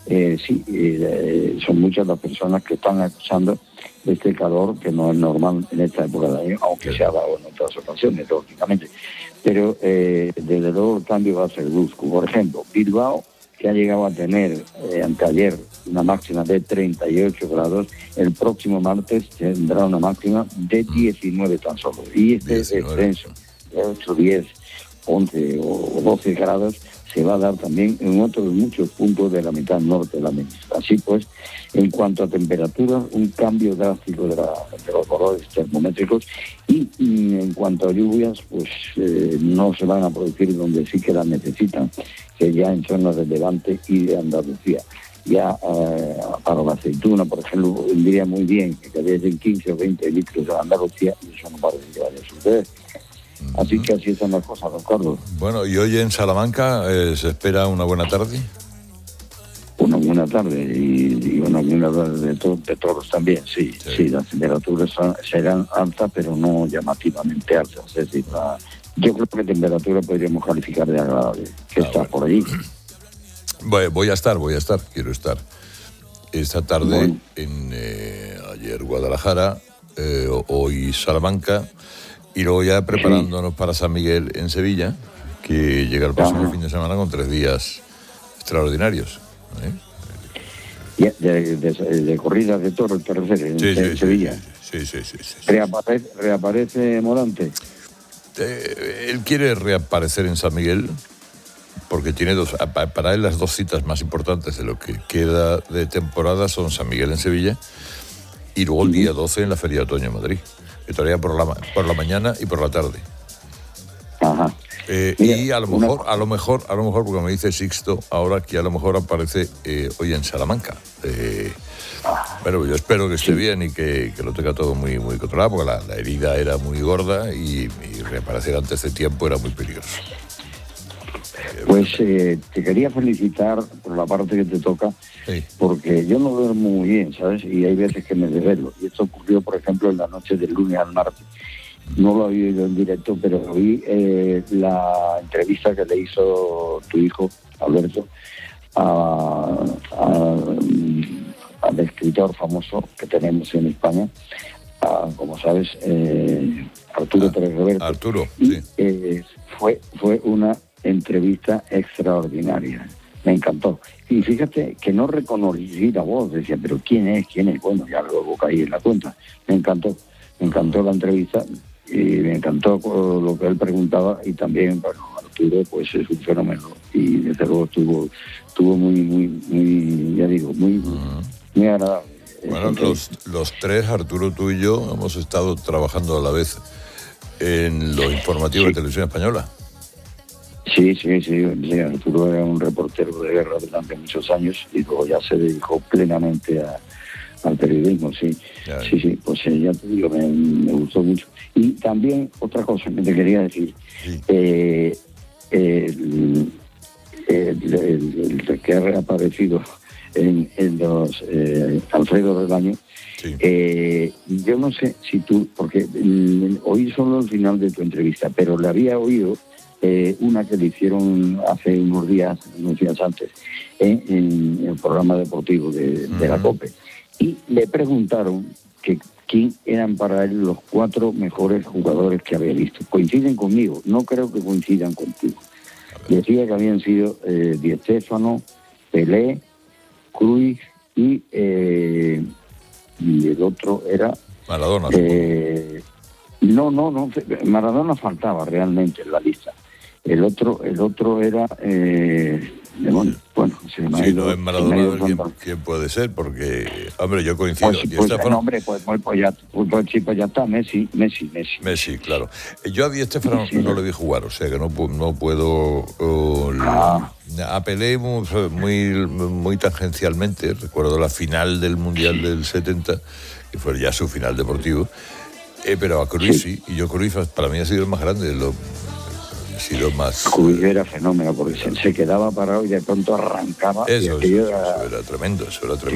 son muchas las personas que están acusando de este calor que no es normal en esta época de año, aunque se ha dado en otras ocasiones, lógicamente. Pero desde luego el cambio va a ser brusco. Por ejemplo, Bilbao, que ha llegado a tener anteayer una máxima de 38 grados, el próximo martes tendrá una máxima de 19 tan solo. Y este descenso de 8, 10, 11 o 12 grados se va a dar también en otros muchos puntos de la mitad norte de la península. Así pues, en cuanto a temperaturas, un cambio drástico de los valores termométricos y en cuanto a lluvias, pues no se van a producir donde sí que las necesitan, que ya en zonas de Levante y de Andalucía. Ya para la aceituna, por ejemplo, vendría muy bien que cayesen 15 o 20 litros de Andalucía y eso no parece que vaya a suceder. Así que así están las cosas, don Carlos. Bueno, y hoy en Salamanca se espera una buena tarde. Una buena tarde y una buena tarde de todos también, sí. Las temperaturas serán altas, pero no llamativamente altas. Es decir, yo creo que temperatura podríamos calificar de agradable, que está por allí. Voy a estar, quiero estar. Esta tarde ayer Guadalajara, hoy Salamanca. Y luego ya preparándonos para San Miguel en Sevilla, que llega el próximo fin de semana con 3 días extraordinarios. De corridas de toros, ¿te refieres? En Sevilla. Sí. ¿Reaparece Morante? Él quiere reaparecer en San Miguel porque tiene para él las 2 citas más importantes de lo que queda de temporada son San Miguel en Sevilla y luego el día 12 en la Feria de Otoño en Madrid. Estaría por la mañana y por la tarde. Ajá. Y a lo mejor, porque me dice Sixto ahora que a lo mejor aparece hoy en Salamanca. Bueno, yo espero que esté bien y que lo tenga todo muy, muy controlado, porque la herida era muy gorda y reaparecer antes de tiempo era muy peligroso. Pues te quería felicitar por la parte que te toca, porque yo no duermo muy bien, ¿sabes? Y hay veces que me desvelo. Y esto ocurrió, por ejemplo, en la noche del lunes al martes. No lo había oído en directo, pero vi la entrevista que le hizo tu hijo, Alberto, al escritor famoso que tenemos en España, como sabes, Arturo Pérez Reverte. Arturo, sí. Fue una entrevista extraordinaria. Me encantó. Y fíjate que no reconocí la voz, decía, pero ¿quién es? Bueno, ya luego caí en la cuenta. Me encantó la entrevista y me encantó lo que él preguntaba y también, bueno, Arturo pues es un fenómeno y desde luego estuvo muy, ya digo, muy agradable. Bueno, los 3, Arturo, tú y yo, hemos estado trabajando a la vez en los informativos de Televisión Española. Sí, Arturo era un reportero de guerra durante muchos años y luego ya se dedicó plenamente al periodismo, sí, pues ya te digo, me gustó mucho. Y también otra cosa que te quería decir, el que ha reaparecido en los Alfredo Relaño, yo no sé si tú, porque oí solo el final de tu entrevista, pero le había oído una que le hicieron hace unos días antes en el programa deportivo de la COPE, y le preguntaron que quién eran para él los 4 mejores jugadores que había visto. Coinciden conmigo, no creo que coincidan contigo. Decía que habían sido Di Stéfano, Pelé, Cruyff y el otro era Maradona. No, Maradona faltaba realmente en la lista. El otro era bueno, se me ha ido. No es Maradona, ¿quién puede ser? Porque, hombre, yo coincido. Pues ya está, Messi, claro. Yo a Di Stéfano no le vi jugar, o sea que no puedo. Apelé muy tangencialmente. Recuerdo la final del Mundial del 70, que fue ya su final deportivo. Pero a Cruyff sí, y yo Cruyff para mí ha sido el más grande. Cruyff era fenómeno porque se quedaba parado y de pronto arrancaba. Eso era tremendo.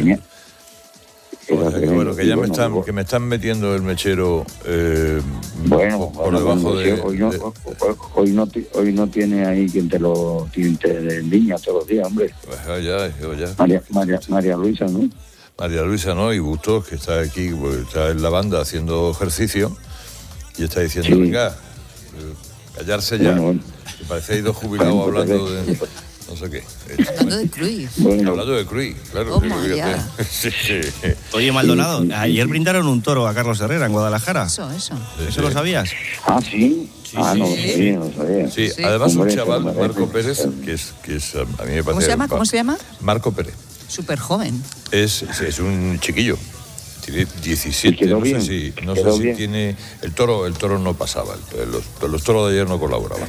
Bueno, que me están metiendo el mechero por debajo de... Hoy no tiene ahí quien te endiña todos los días, hombre. Pues ya. María Luisa, ¿no? María Luisa, ¿no? Y Bustos, que está aquí, pues, está en la banda haciendo ejercicio y está diciendo, venga, callarse ya. Bueno. Me parece ido jubilado hablando de... no sé qué. Hablando de Cruyff. Hablando de Cruyff, claro. Sí. Oye, Maldonado, ayer brindaron un toro a Carlos Herrera en Guadalajara. Eso. ¿Eso lo sabías? Ah, sí. No lo sabía. Sí, además un chaval, Marco Pérez, que es a mí me parece... ¿Cómo se llama? Marco Pérez. Súper joven. Es un chiquillo. Tiene 17, no sé si tiene... El toro no pasaba, los toros de ayer no colaboraban.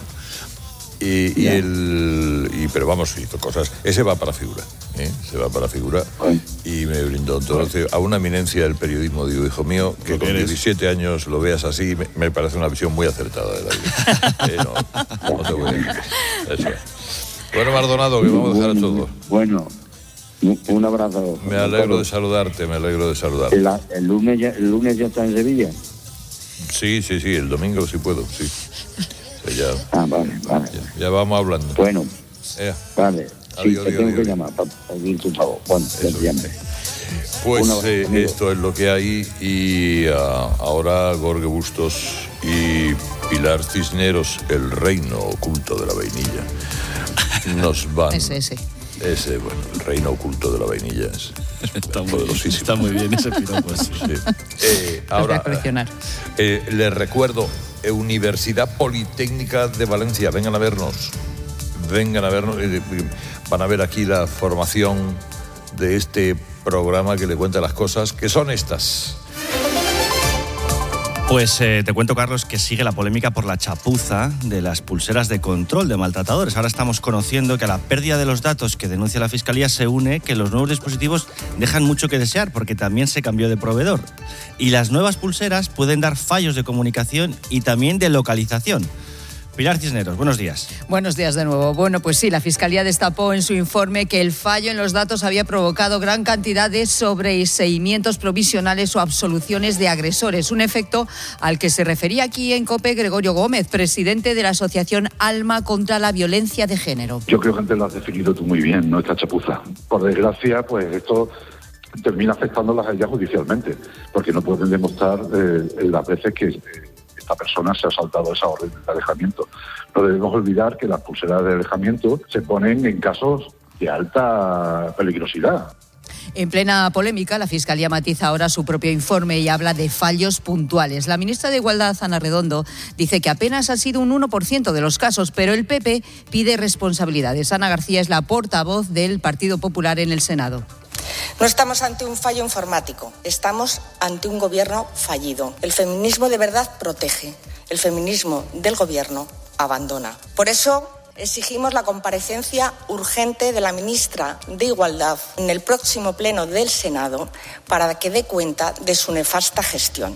Pero vamos, hizo cosas. Ese va para figura, se va para figura. Y me brindó entonces a una eminencia del periodismo. Digo, hijo mío, que con 17 años lo veas así, me parece una visión muy acertada de la vida. No te voy a decir. Eso es. Bueno, Maldonado, que vamos a dejar a todos. Bueno, un abrazo. Me alegro de saludarte. ¿El lunes ya está en Sevilla? Sí, el domingo sí puedo, sí. Vale. Ya vamos hablando. Bueno, vale. Adiós, te tengo que llamar para pedir tu favor. Bueno, te llame. Pues esto es lo que hay y ahora Jorge Bustos y Pilar Cisneros, el reino oculto de la vainilla, nos van... Ese, bueno, el reino oculto de la vainilla es está poderosísimo. Está muy bien ese piropo. Sí. Ahora, les recuerdo, Universidad Politécnica de Valencia, vengan a vernos. Van a ver aquí la formación de este programa que le cuenta las cosas, que son estas. Pues te cuento, Carlos, que sigue la polémica por la chapuza de las pulseras de control de maltratadores. Ahora estamos conociendo que a la pérdida de los datos que denuncia la Fiscalía se une que los nuevos dispositivos dejan mucho que desear porque también se cambió de proveedor. Y las nuevas pulseras pueden dar fallos de comunicación y también de localización. Pilar Cisneros, buenos días. Buenos días de nuevo. Bueno, pues sí, la Fiscalía destapó en su informe que el fallo en los datos había provocado gran cantidad de sobreseimientos provisionales o absoluciones de agresores, un efecto al que se refería aquí en COPE Gregorio Gómez, presidente de la asociación Alma contra la Violencia de Género. Yo creo que antes lo has definido tú muy bien, ¿no? Esta chapuza. Por desgracia, pues esto termina afectándolas a ellas judicialmente, porque no pueden demostrar las veces que esta persona se ha saltado esa orden de alejamiento. No debemos olvidar que las pulseras de alejamiento se ponen en casos de alta peligrosidad. En plena polémica, la Fiscalía matiza ahora su propio informe y habla de fallos puntuales. La ministra de Igualdad, Ana Redondo, dice que apenas ha sido un 1% de los casos, pero el PP pide responsabilidades. Ana García es la portavoz del Partido Popular en el Senado. No estamos ante un fallo informático, estamos ante un gobierno fallido. El feminismo de verdad protege, el feminismo del gobierno abandona. Por eso exigimos la comparecencia urgente de la ministra de Igualdad en el próximo pleno del Senado para que dé cuenta de su nefasta gestión.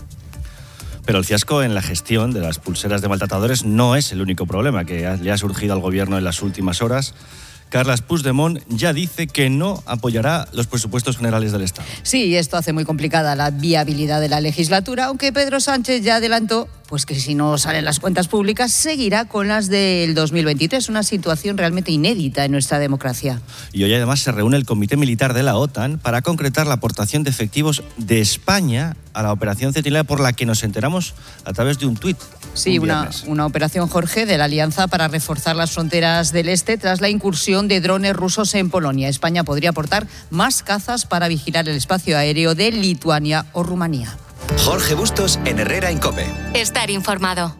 Pero el fiasco en la gestión de las pulseras de maltratadores no es el único problema que le ha surgido al gobierno en las últimas horas. Carles Puigdemont ya dice que no apoyará los presupuestos generales del Estado. Sí, esto hace muy complicada la viabilidad de la legislatura, aunque Pedro Sánchez ya adelantó pues que si no salen las cuentas públicas, seguirá con las del 2023. Una situación realmente inédita en nuestra democracia. Y hoy además se reúne el Comité Militar de la OTAN para concretar la aportación de efectivos de España a la operación Centinela, por la que nos enteramos a través de un tuit. Sí, una operación, Jorge, de la Alianza para reforzar las fronteras del este tras la incursión de drones rusos en Polonia. España podría aportar más cazas para vigilar el espacio aéreo de Lituania o Rumanía. Jorge Bustos en Herrera en COPE. Estar informado.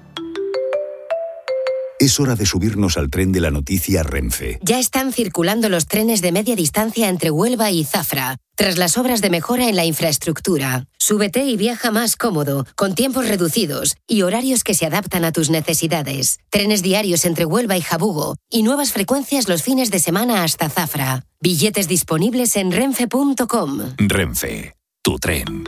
Es hora de subirnos al tren de la noticia Renfe. Ya están circulando los trenes de media distancia entre Huelva y Zafra, tras las obras de mejora en la infraestructura. Súbete y viaja más cómodo, con tiempos reducidos y horarios que se adaptan a tus necesidades. Trenes diarios entre Huelva y Jabugo y nuevas frecuencias los fines de semana hasta Zafra. Billetes disponibles en renfe.com. Renfe, tu tren.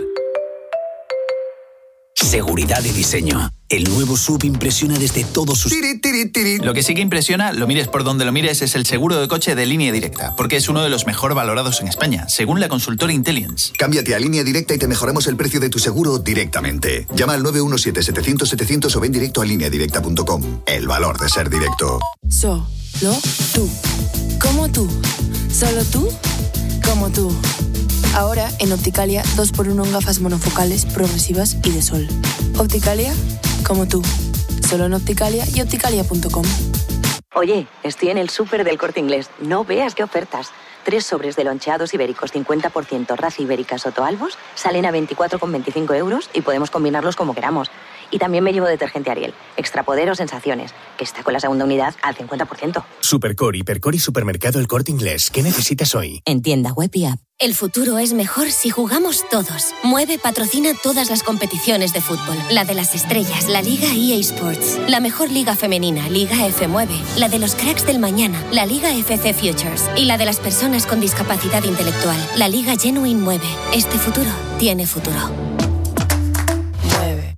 Seguridad y diseño. El nuevo SUV impresiona desde todos sus... Lo que sí que impresiona, lo mires por donde lo mires, es el seguro de coche de Línea Directa, porque es uno de los mejor valorados en España, según la consultora Intelligence. Cámbiate a Línea Directa y te mejoramos el precio de tu seguro directamente. Llama al 917-700-700 o ven directo a lineadirecta.com. El valor de ser directo. Solo tú. Como tú. Solo tú. Como tú. Ahora, en Opticalia, 2x1 en gafas monofocales, progresivas y de sol. Opticalia, como tú. Solo en Opticalia y opticalia.com. Oye, estoy en el súper del Corte Inglés. No veas qué ofertas. 3 sobres de loncheados ibéricos 50% raza ibérica Sotoalbos salen a 24,25 euros y podemos combinarlos como queramos. Y también me llevo detergente Ariel, extra poder o sensaciones, que está con la segunda unidad al 50%. Supercore, Hipercore y Supermercado El Corte Inglés. ¿Qué necesitas hoy? En tienda web y app. El futuro es mejor si jugamos todos. Mueve patrocina todas las competiciones de fútbol. La de las estrellas, la Liga EA Sports. La mejor liga femenina, Liga F Mueve. La de los cracks del mañana, la Liga FC Futures. Y la de las personas con discapacidad intelectual, la Liga Genuine Mueve. Este futuro tiene futuro. Mueve.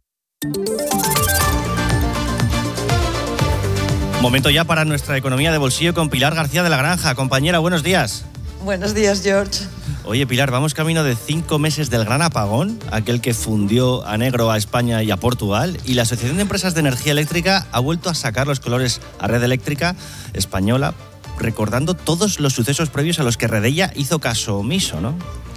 Momento ya para nuestra economía de bolsillo con Pilar García de la Granja. Compañera, buenos días. Buenos días, George. Oye, Pilar, vamos camino de 5 meses del gran apagón, aquel que fundió a negro a España y a Portugal, y la Asociación de Empresas de Energía Eléctrica ha vuelto a sacar los colores a Red Eléctrica Española, recordando todos los sucesos previos a los que Redella hizo caso omiso, ¿no?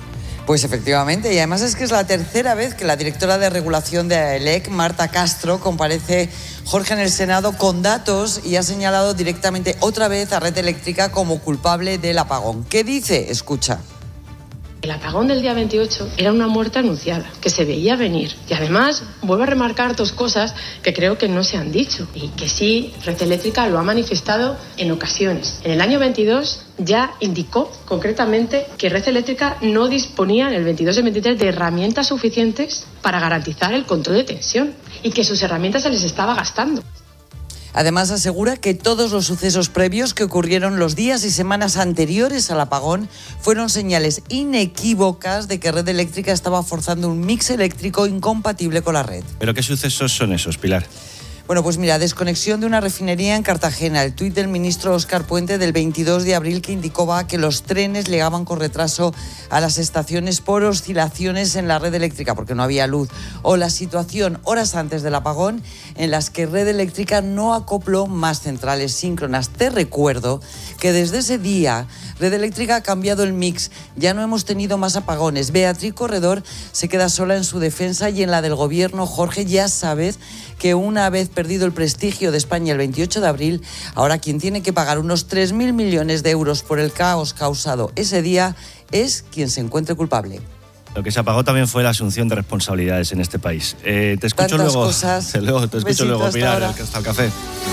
Pues efectivamente, y además es que es la tercera vez que la directora de regulación de AELEC, Marta Castro, comparece, Jorge, en el Senado con datos y ha señalado directamente otra vez a Red Eléctrica como culpable del apagón. ¿Qué dice? Escucha. El apagón del día 28 era una muerte anunciada, que se veía venir. Y además, vuelvo a remarcar dos cosas que creo que no se han dicho y que sí, Red Eléctrica lo ha manifestado en ocasiones. En el año 22 ya indicó concretamente que Red Eléctrica no disponía en el 22 y el 23 de herramientas suficientes para garantizar el control de tensión y que sus herramientas se les estaba gastando. Además, asegura que todos los sucesos previos que ocurrieron los días y semanas anteriores al apagón fueron señales inequívocas de que Red Eléctrica estaba forzando un mix eléctrico incompatible con la red. ¿Pero qué sucesos son esos, Pilar? Bueno, pues mira, desconexión de una refinería en Cartagena, el tuit del ministro Óscar Puente del 22 de abril que indicaba que los trenes llegaban con retraso a las estaciones por oscilaciones en la red eléctrica porque no había luz, o la situación horas antes del apagón en las que Red Eléctrica no acopló más centrales síncronas. Te recuerdo que desde ese día Red Eléctrica ha cambiado el mix, ya no hemos tenido más apagones. Beatriz Corredor se queda sola en su defensa y en la del gobierno. Jorge, ya sabes que una vez perdido el prestigio de España el 28 de abril, ahora quien tiene que pagar unos 3.000 millones de euros por el caos causado ese día es quien se encuentre culpable. Lo que se apagó también fue la asunción de responsabilidades en este país. Te escucho Tantas luego. Cosas. Te escucho Besito, luego, Pilar, hasta el café.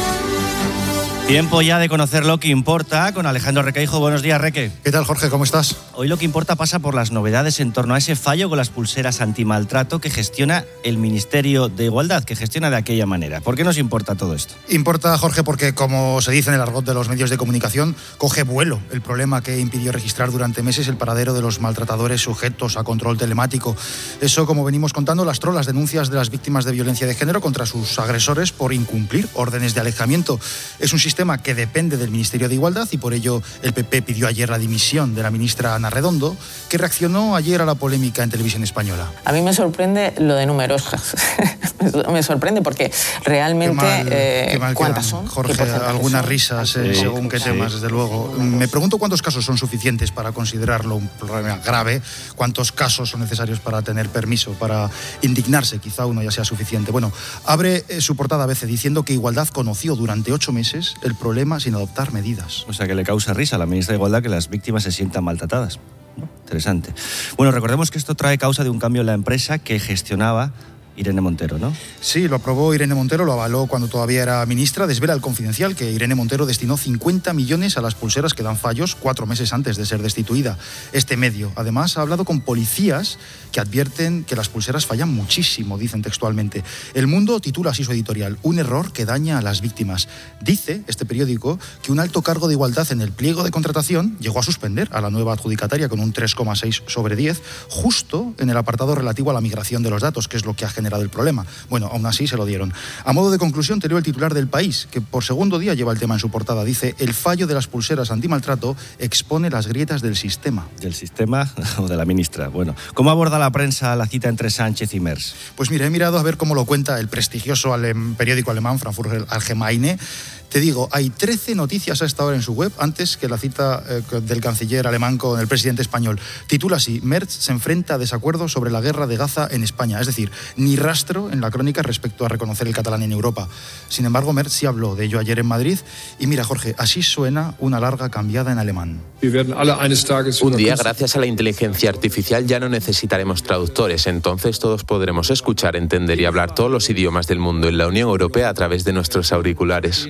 Tiempo ya de conocer lo que importa con Alejandro Requeijo. Buenos días, Reque. ¿Qué tal, Jorge? ¿Cómo estás? Hoy lo que importa pasa por las novedades en torno a ese fallo con las pulseras antimaltrato que gestiona el Ministerio de Igualdad, que gestiona de aquella manera. ¿Por qué nos importa todo esto? Importa, Jorge, porque, como se dice en el argot de los medios de comunicación, coge vuelo el problema que impidió registrar durante meses el paradero de los maltratadores sujetos a control telemático. Eso, como venimos contando, lastró las denuncias de las víctimas de violencia de género contra sus agresores por incumplir órdenes de alejamiento. Es un sistema que depende del Ministerio de Igualdad y por ello el PP pidió ayer la dimisión de la ministra Ana Redondo, que reaccionó ayer a la polémica en Televisión Española. A mí me sorprende lo de numerosas. Me sorprende porque realmente qué mal ¿cuántas quedan, son? Jorge, algunas risas según qué temas, desde luego. Me pregunto cuántos casos son suficientes para considerarlo un problema grave, cuántos casos son necesarios para tener permiso, para indignarse, quizá uno ya sea suficiente. Bueno, abre su portada ABC diciendo que Igualdad conoció durante 8 meses el problema sin adoptar medidas. O sea, que le causa risa a la ministra de Igualdad que las víctimas se sientan maltratadas. Interesante. Bueno, recordemos que esto trae causa de un cambio en la empresa que gestionaba Irene Montero, ¿no? Sí, lo aprobó Irene Montero, lo avaló cuando todavía era ministra. Desvela El Confidencial que Irene Montero destinó 50 millones a las pulseras que dan fallos 4 meses antes de ser destituida. Este medio, además, ha hablado con policías que advierten que las pulseras fallan muchísimo, dicen textualmente. El Mundo titula así su editorial: un error que daña a las víctimas. Dice este periódico que un alto cargo de igualdad en el pliego de contratación llegó a suspender a la nueva adjudicataria con un 3,6 sobre 10, justo en el apartado relativo a la migración de los datos, que es lo que ha generado el problema. Bueno, aún así se lo dieron. A modo de conclusión, te leo el titular del País, que por segundo día lleva el tema en su portada. Dice: el fallo de las pulseras antimaltrato expone las grietas del sistema. ¿Del sistema o de la ministra? Bueno, ¿cómo aborda la prensa la cita entre Sánchez y Merz? Pues mira, he mirado a ver cómo lo cuenta el prestigioso periódico alemán Frankfurter Allgemeine. Te digo, hay 13 noticias a esta hora en su web, antes que la cita del canciller alemán con el presidente español. Titula así: Merz se enfrenta a desacuerdos sobre la guerra de Gaza en España. Es decir, ni rastro en la crónica respecto a reconocer el catalán en Europa. Sin embargo, Merz sí habló de ello ayer en Madrid. Y mira, Jorge, así suena una larga cambiada en alemán. Un día, gracias a la inteligencia artificial, ya no necesitaremos traductores. Entonces todos podremos escuchar, entender y hablar todos los idiomas del mundo en la Unión Europea a través de nuestros auriculares.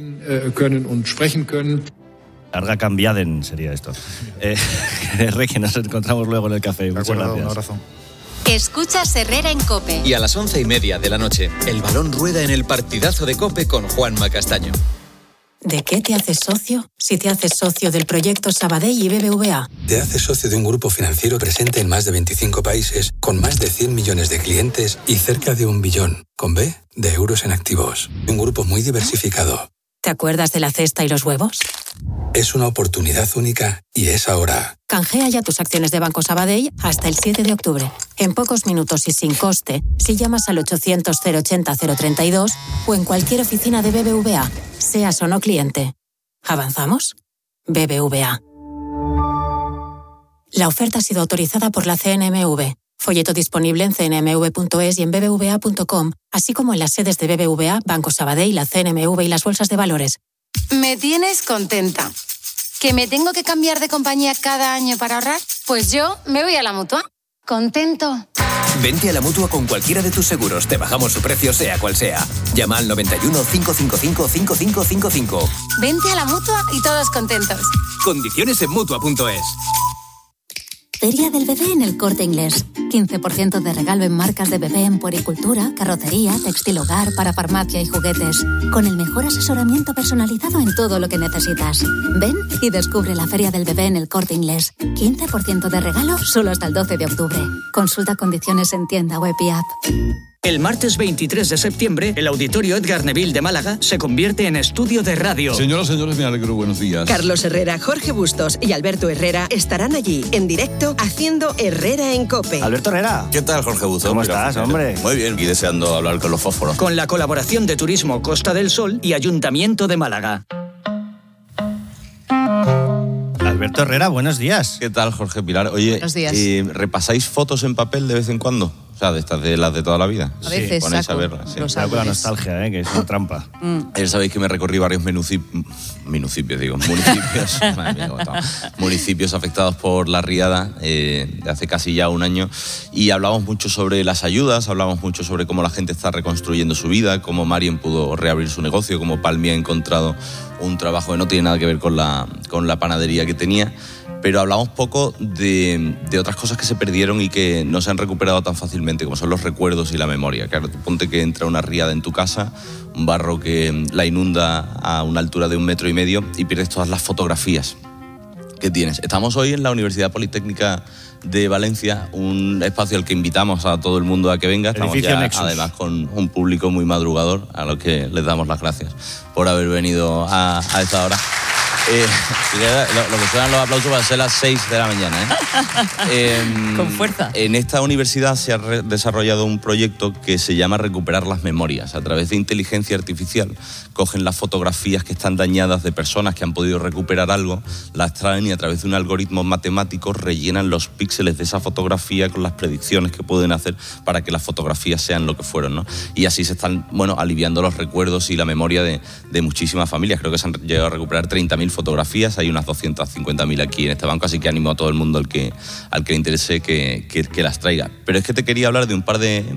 Larga cambiaden sería esto. Reque, nos encontramos luego en el café. Muchas gracias. Un abrazo. Escuchas Herrera en COPE. Y a las 11:30 de la noche, el balón rueda en el partidazo de COPE con Juanma Castaño. ¿De qué te haces socio? Si te haces socio del proyecto Sabadell y BBVA. Te haces socio de un grupo financiero presente en más de 25 países, con más de 100 millones de clientes y cerca de 1 billón, con B, de euros en activos. Un grupo muy diversificado. ¿Te acuerdas de la cesta y los huevos? Es una oportunidad única y es ahora. Canjea ya tus acciones de Banco Sabadell hasta el 7 de octubre. En pocos minutos y sin coste, si llamas al 800-080-032 o en cualquier oficina de BBVA, seas o no cliente. ¿Avanzamos? BBVA. La oferta ha sido autorizada por la CNMV. Folleto disponible en cnmv.es y en bbva.com, así como en las sedes de BBVA, Banco Sabadell, la CNMV y las bolsas de valores. Me tienes contenta. ¿Que me tengo que cambiar de compañía cada año para ahorrar? Pues yo me voy a la Mutua. Contento. Vente a la Mutua con cualquiera de tus seguros. Te bajamos su precio, sea cual sea. Llama al 91 555 5555. Vente a la Mutua y todos contentos. Condiciones en Mutua.es. Feria del Bebé en El Corte Inglés. 15% de regalo en marcas de bebé en puericultura, carrocería, textil hogar, para farmacia y juguetes. Con el mejor asesoramiento personalizado en todo lo que necesitas. Ven y descubre la Feria del Bebé en El Corte Inglés. 15% de regalo solo hasta el 12 de octubre. Consulta condiciones en tienda web y app. El martes 23 de septiembre, el Auditorio Edgar Neville de Málaga se convierte en estudio de radio. Señoras, señores, me alegro, buenos días. Carlos Herrera, Jorge Bustos y Alberto Herrera estarán allí, en directo, haciendo Herrera en COPE. Alberto Herrera. ¿Qué tal, Jorge Bustos? ¿Cómo estás, hombre? Muy bien, y deseando hablar con los fósforos. Con la colaboración de Turismo Costa del Sol y Ayuntamiento de Málaga. Alberto Herrera, buenos días. ¿Qué tal, Jorge Pilar? Oye, buenos días. ¿Repasáis fotos en papel de vez en cuando? O sea, de estas de las de toda la vida. A veces ponéis saco a verlas. Sí. los Con la nostalgia, que es una trampa. Ayer sabéis que me recorrí varios municipios afectados por la riada de hace casi ya un año, y hablamos mucho sobre las ayudas, hablamos mucho sobre cómo la gente está reconstruyendo su vida, cómo Marien pudo reabrir su negocio, cómo Palmi ha encontrado un trabajo que no tiene nada que ver con la panadería que tenía. Pero hablamos poco de otras cosas que se perdieron y que no se han recuperado tan fácilmente, como son los recuerdos y la memoria. Claro, tú ponte que entra una riada en tu casa, un barro que la inunda a una altura de 1,5 metros y pierdes todas las fotografías que tienes. Estamos hoy en la Universidad Politécnica de Valencia, un espacio al que invitamos a todo el mundo a que venga. Estamos ya, además, con un público muy madrugador, a los que les damos las gracias por haber venido a esta hora. Lo que suenan los aplausos va a ser las 6 de la mañana. Con fuerza. En esta universidad se ha desarrollado un proyecto que se llama Recuperar las Memorias. A través de inteligencia artificial cogen las fotografías que están dañadas de personas que han podido recuperar algo, las traen y a través de un algoritmo matemático rellenan los píxeles de esa fotografía con las predicciones que pueden hacer para que las fotografías sean lo que fueron, ¿no? Y así se están, aliviando los recuerdos y la memoria de muchísimas familias. Creo que se han llegado a recuperar 30.000 fotografías, hay unas 250.000 aquí en este banco, así que animo a todo el mundo al que le interese que las traiga. Pero es que te quería hablar de un par de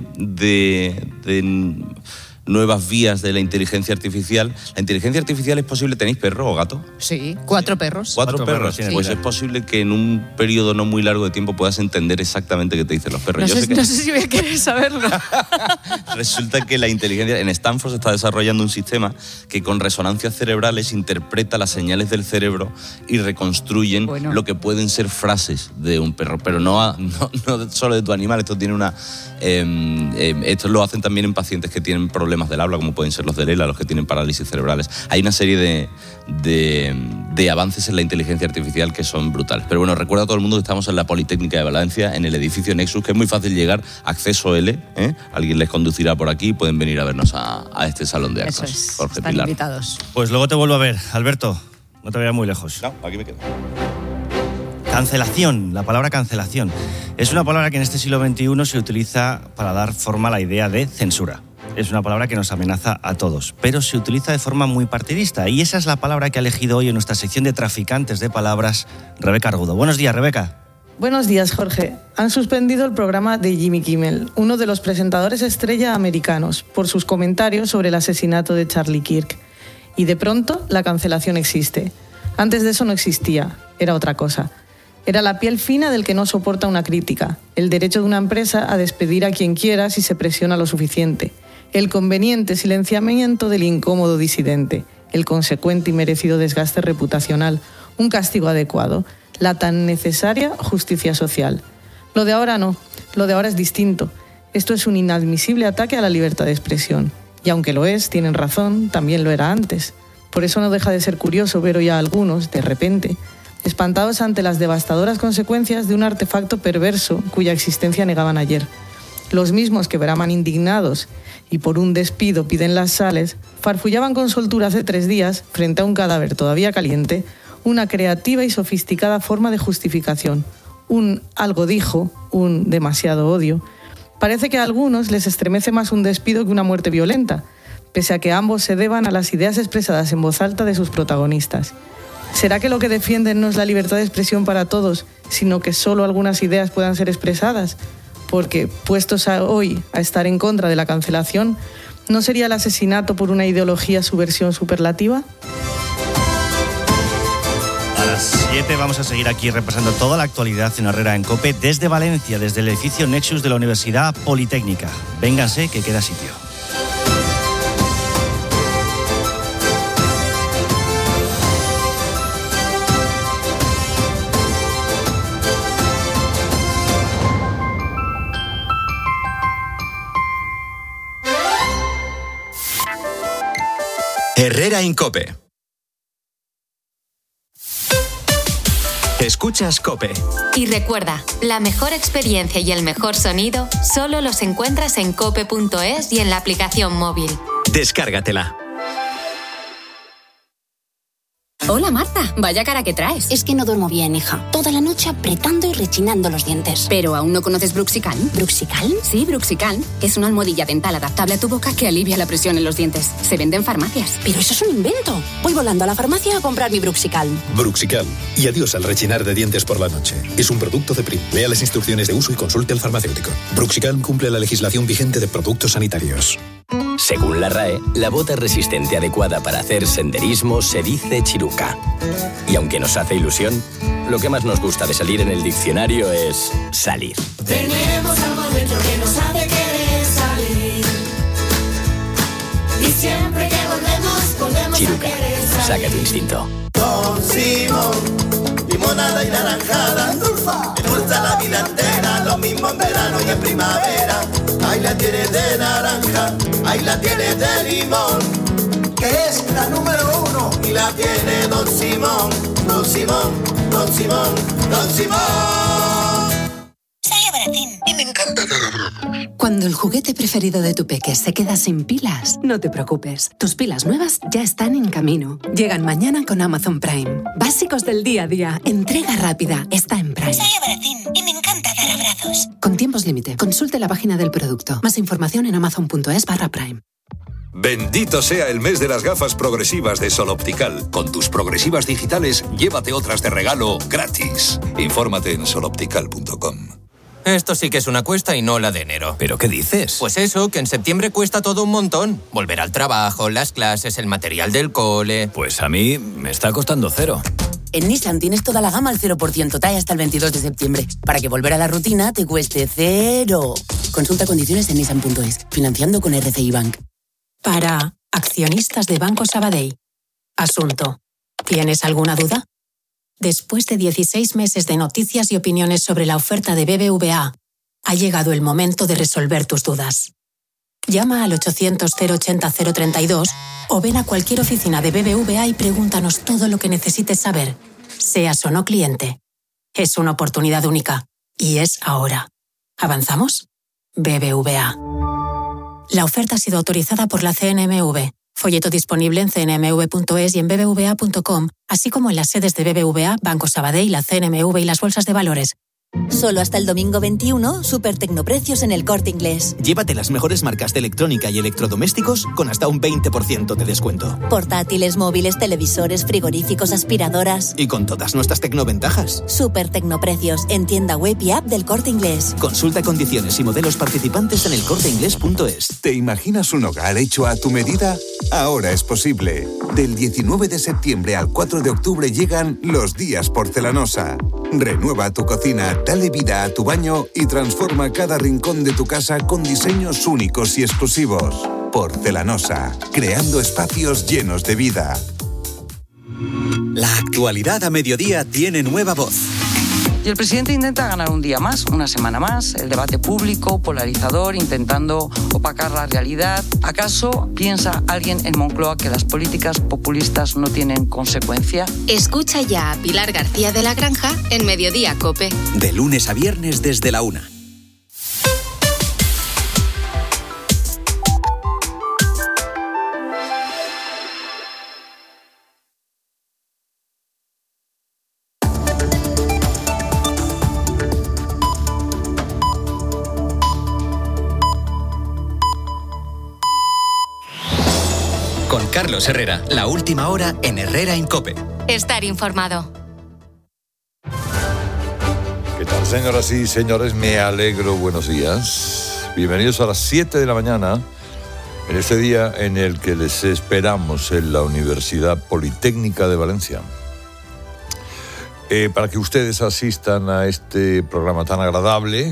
nuevas vías de la inteligencia artificial. ¿La inteligencia artificial es posible? ¿Tenéis perro o gato? Sí, 4 perros. ¿Cuatro perros? Sí. Pues es posible que en un periodo no muy largo de tiempo puedas entender exactamente qué te dicen los perros. No sé si voy a querer saberlo. Resulta que la inteligencia... En Stanford se está desarrollando un sistema que con resonancias cerebrales interpreta las señales del cerebro y reconstruyen lo que pueden ser frases de un perro, pero no solo de tu animal. Esto tiene esto lo hacen también en pacientes que tienen problemas del habla, como pueden ser los de Lela, los que tienen parálisis cerebrales. Hay una serie de avances en la inteligencia artificial que son brutales. Pero bueno, recuerda a todo el mundo que estamos en la Politécnica de Valencia, en el edificio Nexus, que es muy fácil llegar, acceso L, alguien les conducirá por aquí, pueden venir a vernos a este salón de actos. Eso es, Jorge están Pilar. invitados. Pues luego te vuelvo a ver, Alberto, no te vayas muy lejos. No, aquí me quedo. Cancelación, la palabra cancelación. Es una palabra que en este siglo XXI se utiliza para dar forma a la idea de censura. Es una palabra que nos amenaza a todos, pero se utiliza de forma muy partidista. Y esa es la palabra que ha elegido hoy en nuestra sección de traficantes de palabras, Rebeca Argudo. Buenos días, Rebeca. Buenos días, Jorge. Han suspendido el programa de Jimmy Kimmel, uno de los presentadores estrella americanos, por sus comentarios sobre el asesinato de Charlie Kirk. Y de pronto, la cancelación existe. Antes de eso no existía, era otra cosa. Era la piel fina del que no soporta una crítica, el derecho de una empresa a despedir a quien quiera si se presiona lo suficiente, el conveniente silenciamiento del incómodo disidente, el consecuente y merecido desgaste reputacional, un castigo adecuado, la tan necesaria justicia social. Lo de ahora no, lo de ahora es distinto. Esto es un inadmisible ataque a la libertad de expresión. Y aunque lo es, tienen razón, también lo era antes. Por eso no deja de ser curioso ver hoy a algunos, de repente, espantados ante las devastadoras consecuencias de un artefacto perverso cuya existencia negaban ayer. Los mismos que braman indignados y por un despido piden las sales, farfullaban con soltura hace 3 días, frente a un cadáver todavía caliente, una creativa y sofisticada forma de justificación, un algo dijo, un demasiado odio. Parece que a algunos les estremece más un despido que una muerte violenta, pese a que ambos se deban a las ideas expresadas en voz alta de sus protagonistas. ¿Será que lo que defienden no es la libertad de expresión para todos, sino que solo algunas ideas puedan ser expresadas? Porque, puestos hoy a estar en contra de la cancelación, ¿no sería el asesinato por una ideología su versión superlativa? A las 7 vamos a seguir aquí repasando toda la actualidad en Herrera en COPE desde Valencia, desde el edificio Nexus de la Universidad Politécnica. Vénganse, que queda sitio. Herrera en COPE. Escuchas COPE. Y recuerda, la mejor experiencia y el mejor sonido solo los encuentras en cope.es y en la aplicación móvil. Descárgatela. Hola Marta, vaya cara que traes. Es que no duermo bien, hija. Toda la noche apretando y rechinando los dientes. ¿Pero aún no conoces Bruxicalm? ¿Bruxicalm? Sí, Bruxicalm. Es una almohadilla dental adaptable a tu boca que alivia la presión en los dientes. Se vende en farmacias. Pero eso es un invento. Voy volando a la farmacia a comprar mi Bruxicalm. Bruxicalm. Y adiós al rechinar de dientes por la noche. Es un producto de Prim. Lea las instrucciones de uso y consulte al farmacéutico. Bruxicalm cumple la legislación vigente de productos sanitarios. Según la RAE, la bota resistente adecuada para hacer senderismo se dice chiruca. Y aunque nos hace ilusión, lo que más nos gusta de salir en el diccionario es salir. Tenemos algo dentro que nos hace querer salir. Y siempre que volvemos Chiruca, a querer salir. saca tu instinto. Don Simón, limonada y naranjada, endulza la vida entera, lo mismo en verano y en primavera. Ahí la tienes de naranja, ahí la tienes de limón, que es la número 1 y la tiene Don Simón, Don Simón, Don Simón, Don Simón. Sale baratín y me encanta cada broma. Cuando el juguete preferido de tu peque se queda sin pilas, no te preocupes. Tus pilas nuevas ya están en camino. Llegan mañana con Amazon Prime. Básicos del día a día. Entrega rápida. Está en Prime. Sale baratín y me encanta dar abrazos. Con tiempos límite. Consulte la página del producto. Más información en amazon.es/Prime. Bendito sea el mes de las gafas progresivas de Sol Optical. Con tus progresivas digitales, llévate otras de regalo gratis. Infórmate en soloptical.com. Esto sí que es una cuesta y no la de enero. ¿Pero qué dices? Pues eso, que en septiembre cuesta todo un montón. Volver al trabajo, las clases, el material del cole... Pues a mí me está costando 0. En Nissan tienes toda la gama al 0%, TAE hasta el 22 de septiembre, para que volver a la rutina te cueste 0. Consulta condiciones en nissan.es, financiando con RCI Bank. Para accionistas de Banco Sabadell. Asunto. ¿Tienes alguna duda? Después de 16 meses de noticias y opiniones sobre la oferta de BBVA, ha llegado el momento de resolver tus dudas. Llama al 800-080-032 o ven a cualquier oficina de BBVA y pregúntanos todo lo que necesites saber, seas o no cliente. Es una oportunidad única y es ahora. ¿Avanzamos? BBVA. La oferta ha sido autorizada por la CNMV. Folleto disponible en cnmv.es y en bbva.com, así como en las sedes de BBVA, Banco Sabadell, la CNMV y las bolsas de valores. Solo hasta el domingo 21, super tecnoprecios en El Corte Inglés. Llévate las mejores marcas de electrónica y electrodomésticos con hasta un 20% de descuento. Portátiles, móviles, televisores, frigoríficos, aspiradoras. Y con todas nuestras tecnoventajas. Super tecnoprecios en tienda web y app del Corte Inglés. Consulta condiciones y modelos participantes en elcorteinglés.es. ¿Te imaginas un hogar hecho a tu medida? Ahora es posible. Del 19 de septiembre al 4 de octubre llegan los días Porcelanosa. Renueva tu cocina, dale vida a tu baño y transforma cada rincón de tu casa con diseños únicos y exclusivos. Porcelanosa, creando espacios llenos de vida. La actualidad a mediodía tiene nueva voz. Y el presidente intenta ganar un día más, una semana más, el debate público, polarizador, intentando opacar la realidad. ¿Acaso piensa alguien en Moncloa que las políticas populistas no tienen consecuencia? Escucha ya a Pilar García de la Granja en Mediodía COPE. De lunes a viernes desde la 1. Carlos Herrera, la última hora en Herrera en COPE. Estar informado. ¿Qué tal, señoras y señores? Me alegro, buenos días. Bienvenidos a las 7 de la mañana, en este día en el que les esperamos en la Universidad Politécnica de Valencia. Para que ustedes asistan a este programa tan agradable